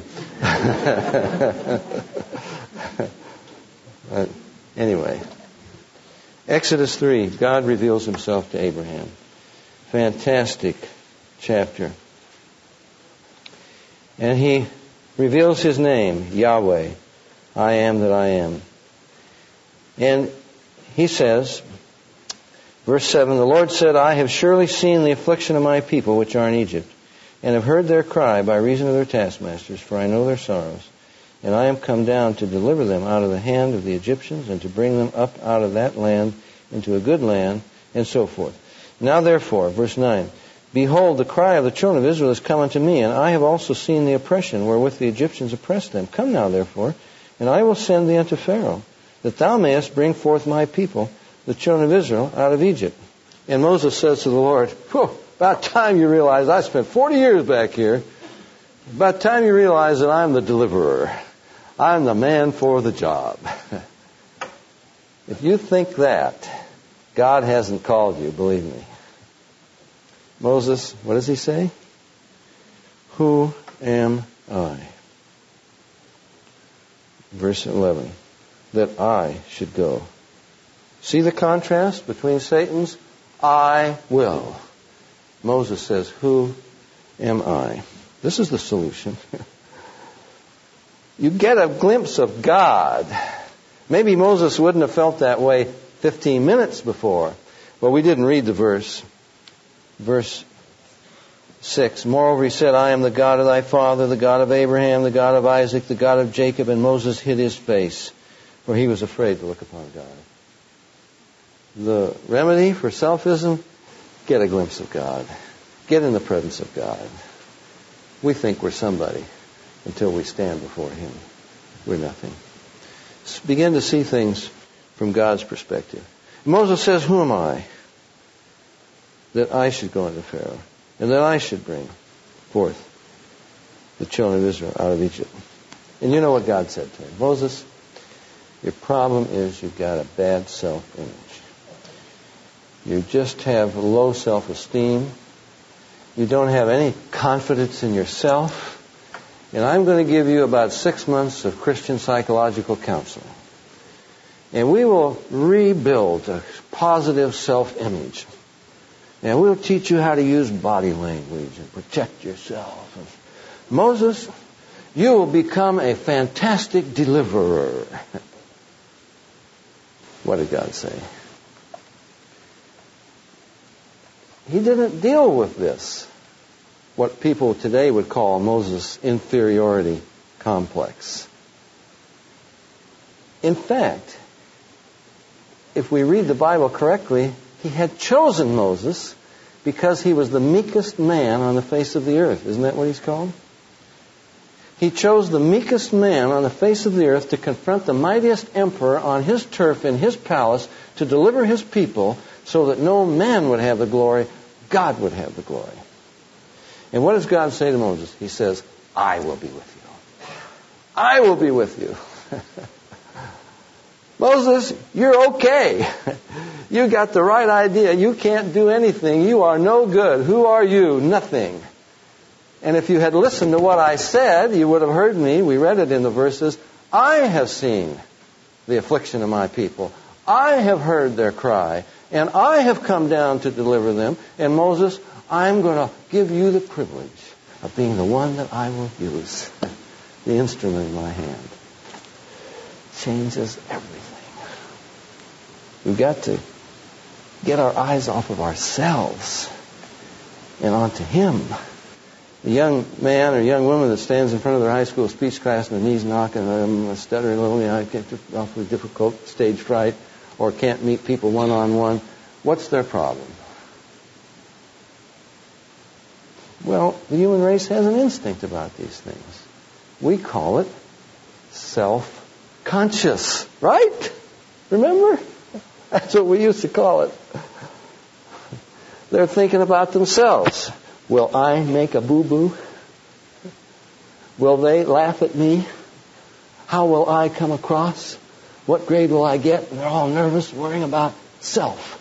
S2: But anyway, Exodus three, God reveals Himself to Abraham. Fantastic chapter. And He reveals His name, Yahweh, I am that I am. And He says, verse seven, the Lord said, I have surely seen the affliction of my people which are in Egypt, and have heard their cry by reason of their taskmasters, for I know their sorrows. And I am come down to deliver them out of the hand of the Egyptians, and to bring them up out of that land into a good land, and so forth. Now therefore, verse nine, behold, the cry of the children of Israel is come unto me, and I have also seen the oppression wherewith the Egyptians oppressed them. Come now therefore, and I will send thee unto Pharaoh, that thou mayest bring forth my people, the children of Israel, out of Egypt. And Moses says to the Lord, whew, about time you realize I spent forty years back here. About time you realize that I'm the deliverer. I'm the man for the job. If you think that, God hasn't called you, believe me. Moses, what does he say? Who am I? Verse eleven. That I should go. See the contrast between Satan's I will. Moses says, who am I? This is the solution. You get a glimpse of God. Maybe Moses wouldn't have felt that way fifteen minutes before. Well, we didn't read the verse. Verse six. Moreover, he said, I am the God of thy father, the God of Abraham, the God of Isaac, the God of Jacob. And Moses hid his face, for he was afraid to look upon God. The remedy for selfism, get a glimpse of God. Get in the presence of God. We think we're somebody until we stand before Him. We're nothing. Begin to see things from God's perspective. Moses says, who am I that I should go into Pharaoh and that I should bring forth the children of Israel out of Egypt? And you know what God said to him. Moses, your problem is you've got a bad self-image. You just have low self-esteem. You don't have any confidence in yourself. And I'm going to give you about six months of Christian psychological counseling. And we will rebuild a positive self-image. And we'll teach you how to use body language and protect yourself and Moses, you will become a fantastic deliverer. What did God say? He didn't deal with this, what people today would call Moses' inferiority complex. In fact, if we read the Bible correctly, he had chosen Moses because he was the meekest man on the face of the earth. Isn't that what he's called? He chose the meekest man on the face of the earth to confront the mightiest emperor on his turf in his palace to deliver his people so that no man would have the glory, God would have the glory. And what does God say to Moses? He says, I will be with you. I will be with you. Moses, you're okay. You got the right idea. You can't do anything. You are no good. Who are you? Nothing. And if you had listened to what I said, you would have heard me. We read it in the verses. I have seen the affliction of my people. I have heard their cry. And I have come down to deliver them. And Moses, I'm going to give you the privilege of being the one that I will use. The instrument in my hand. Changes everything. We've got to get our eyes off of ourselves and onto Him. The young man or young woman that stands in front of their high school speech class and the knees knocking, I'm stuttering a little, you know, I get awfully difficult, stage fright, or can't meet people one-on-one. What's their problem? Well, the human race has an instinct about these things. We call it self-conscious, right? Remember? That's what we used to call it. They're thinking about themselves. Will I make a boo-boo? Will they laugh at me? How will I come across? What grade will I get? And they're all nervous, worrying about self.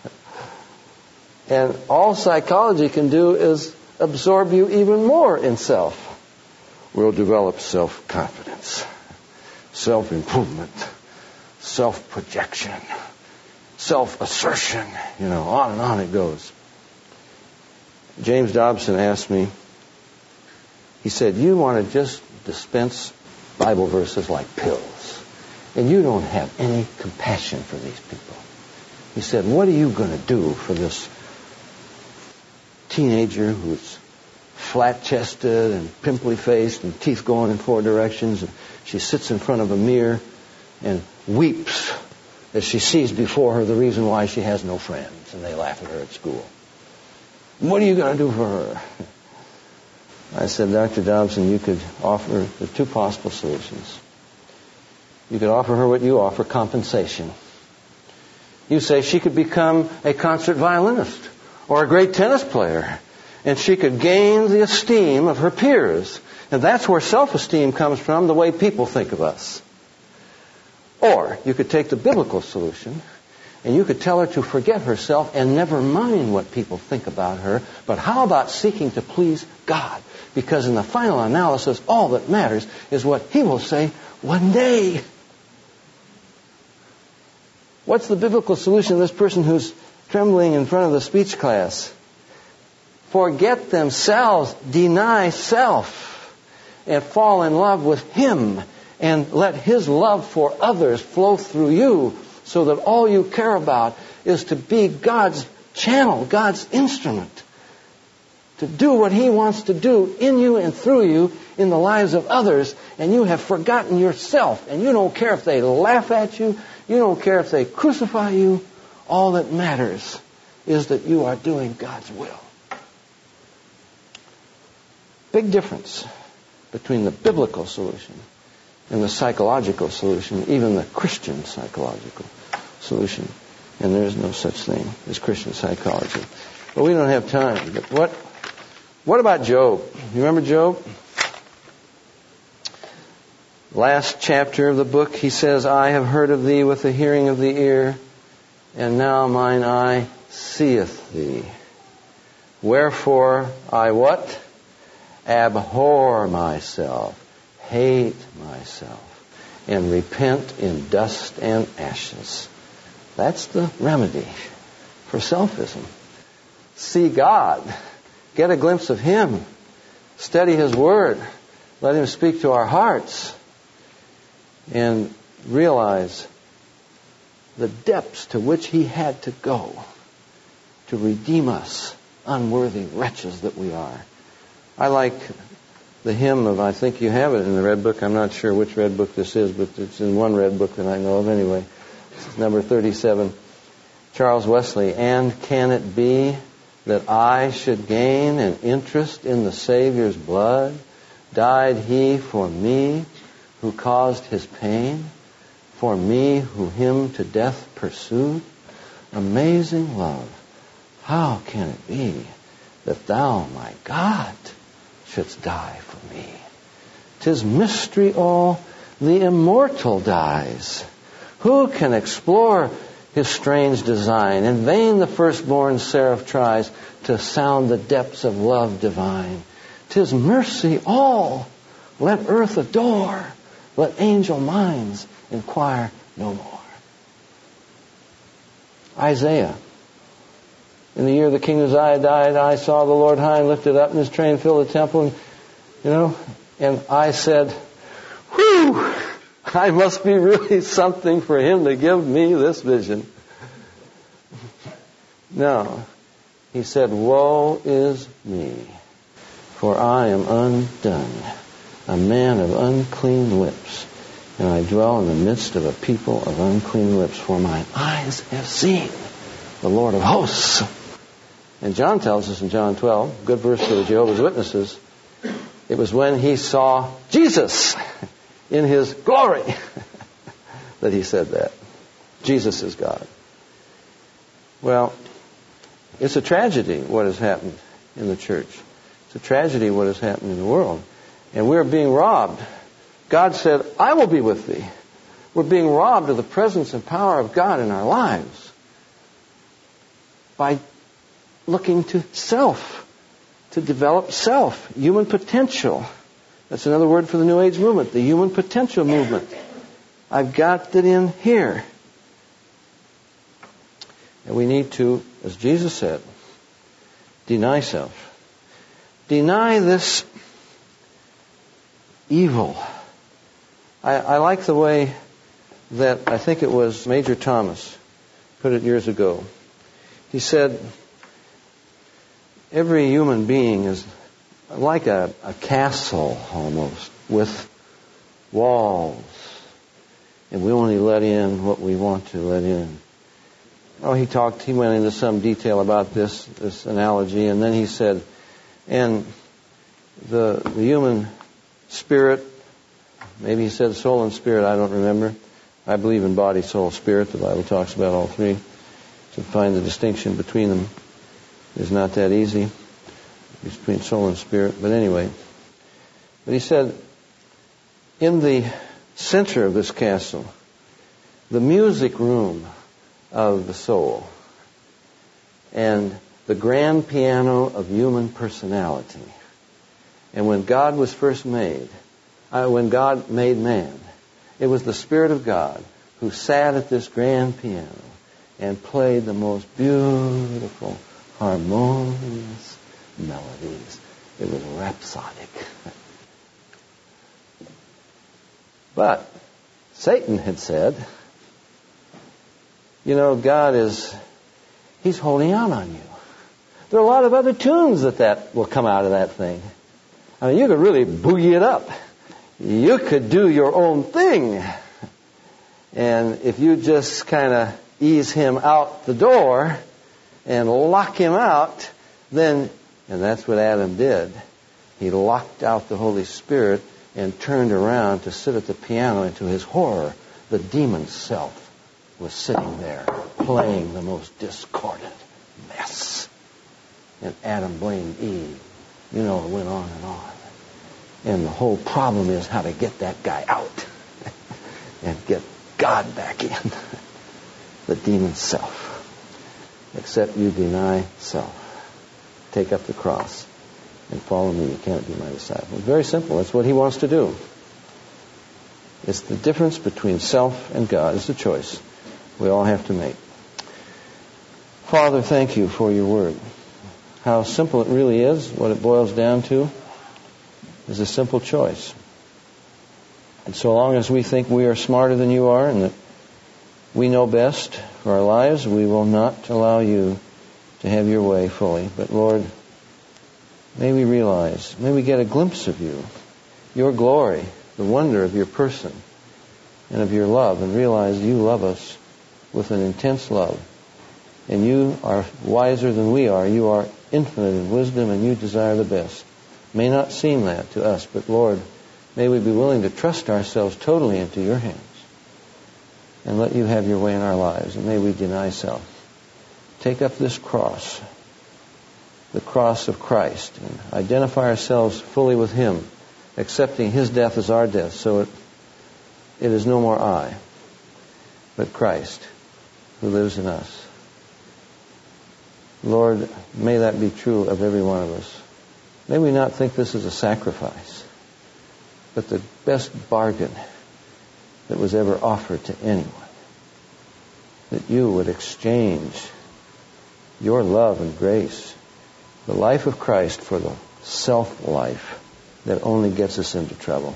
S2: And all psychology can do is absorb you even more in self. We'll develop self-confidence, self-improvement, self-projection, self-assertion, you know, on and on it goes. James Dobson asked me, he said, you want to just dispense Bible verses like pills, and you don't have any compassion for these people. He said, what are you going to do for this teenager who's flat-chested and pimply-faced and teeth going in four directions, and she sits in front of a mirror and weeps as she sees before her the reason why she has no friends, and they laugh at her at school. What are you going to do for her? I said, Doctor Dobson, you could offer the two possible solutions. You could offer her what you offer, compensation. You say she could become a concert violinist or a great tennis player, and she could gain the esteem of her peers. And that's where self-esteem comes from, the way people think of us. Or you could take the biblical solution, and you could tell her to forget herself and never mind what people think about her. But how about seeking to please God? Because in the final analysis, all that matters is what He will say one day. What's the biblical solution to this person who's trembling in front of the speech class? Forget themselves, deny self, and fall in love with Him, and let His love for others flow through you, so that all you care about is to be God's channel, God's instrument, to do what He wants to do in you and through you in the lives of others, and you have forgotten yourself, and you don't care if they laugh at you, you don't care if they crucify you. All that matters is that you are doing God's will. Big difference between the biblical solution and the psychological solution, even the Christian psychological solution. And there is no such thing as Christian psychology. But we don't have time. But what, what about Job? You remember Job? Last chapter of the book, he says, I have heard of thee with the hearing of the ear, and now mine eye seeth thee. Wherefore I what? Abhor myself, hate myself, and repent in dust and ashes. That's the remedy for selfism. See God. Get a glimpse of Him. study His Word. Let Him speak to our hearts. And realize the depths to which He had to go to redeem us, unworthy wretches that we are. I like the hymn of, I think you have it in the Red Book. I'm not sure which Red Book this is, but it's in one Red Book that I know of anyway. It's number thirty-seven. Charles Wesley, and can it be that I should gain an interest in the Savior's blood? Died He for me who caused His pain? For me who Him to death pursued? Amazing love, how can it be that Thou, my God, shouldst die for me? 'Tis mystery all, the immortal dies. Who can explore His strange design? In vain the firstborn seraph tries to sound the depths of love divine. 'Tis mercy all, let earth adore, let angel minds inquire no more. Isaiah, in the year the king Uzziah died, I saw the Lord high and lifted up, and His train filled the temple. And, you know, and I said, whew, I must be really something for Him to give me this vision. No, he said, woe is me, for I am undone, a man of unclean lips, and I dwell in the midst of a people of unclean lips, for mine eyes have seen the Lord of hosts. And John tells us in John twelve, good verse for the Jehovah's Witnesses, it was when he saw Jesus in His glory that he said that. Jesus is God. Well, it's a tragedy what has happened in the church. It's a tragedy what has happened in the world. And we're being robbed. God said, I will be with thee. We're being robbed of the presence and power of God in our lives by looking to self, to develop self, human potential. That's another word for the New Age movement, the human potential movement. I've got it in here. And we need to, as Jesus said, deny self. Deny this evil. I, I like the way that, I think it was Major Thomas put it years ago. He said, every human being is like a, a castle almost, with walls. And we only let in what we want to let in. Oh, he talked, he went into some detail about this, this analogy, and then he said, and the, the human spirit, maybe he said soul and spirit, I don't remember. I believe in body, soul, spirit. The Bible talks about all three. To find the distinction between them is not that easy, between soul and spirit. But anyway, but he said, in the center of this castle, the music room of the soul, and the grand piano of human personality. And when God was first made, uh, when God made man, it was the Spirit of God who sat at this grand piano and played the most beautiful, harmonious melodies. It was rhapsodic. But Satan had said, you know, God is, He's holding out on you. There are a lot of other tunes that, that will come out of that thing. I mean, you could really boogie it up. You could do your own thing. And if you just kind of ease him out the door and lock him out, then, and that's what Adam did. He locked out the Holy Spirit and turned around to sit at the piano, and to his horror, the demon self was sitting there playing the most discordant mess. And Adam blamed Eve. You know, it went on and on. And the whole problem is how to get that guy out and get God back in. The demon self. Except you deny self. Take up the cross and follow me. You can't be my disciple. It's very simple. That's what he wants to do. It's the difference between self and God. It's a choice we all have to make. Father, thank you for your word. How simple it really is, what it boils down to. is a simple choice. And so long as we think we are smarter than you are and that we know best for our lives, we will not allow you to have your way fully. But Lord, may we realize, may we get a glimpse of you, your glory, the wonder of your person and of your love, and realize you love us with an intense love. And you are wiser than we are. You are infinite in wisdom, and you desire the best. May not seem that to us, but Lord, may we be willing to trust ourselves totally into your hands and let you have your way in our lives. And may we deny self. Take up this cross, the cross of Christ, and identify ourselves fully with him, accepting his death as our death, so it, it is no more I, but Christ who lives in us. Lord, may that be true of every one of us. May we not think this is a sacrifice, but the best bargain that was ever offered to anyone. That you would exchange your love and grace, the life of Christ, for the self-life that only gets us into trouble.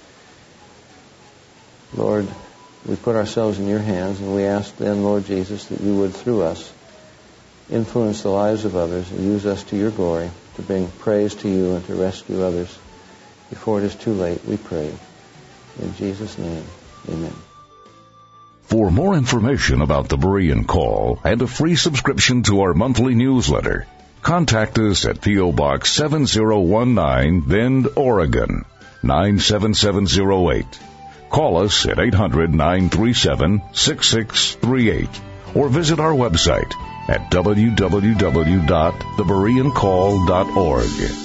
S2: Lord, we put ourselves in your hands, and we ask then, Lord Jesus, that you would, through us, influence the lives of others and use us to your glory to bring praise to you and to rescue others before it is too late, we pray. In Jesus' name, amen.
S1: For more information about the Berean Call and a free subscription to our monthly newsletter, contact us at P O. Box seven zero one nine, Bend, Oregon, nine seven seven zero eight. Call us at eight hundred, nine three seven, six six three eight or visit our website at w w w dot the berean call dot org.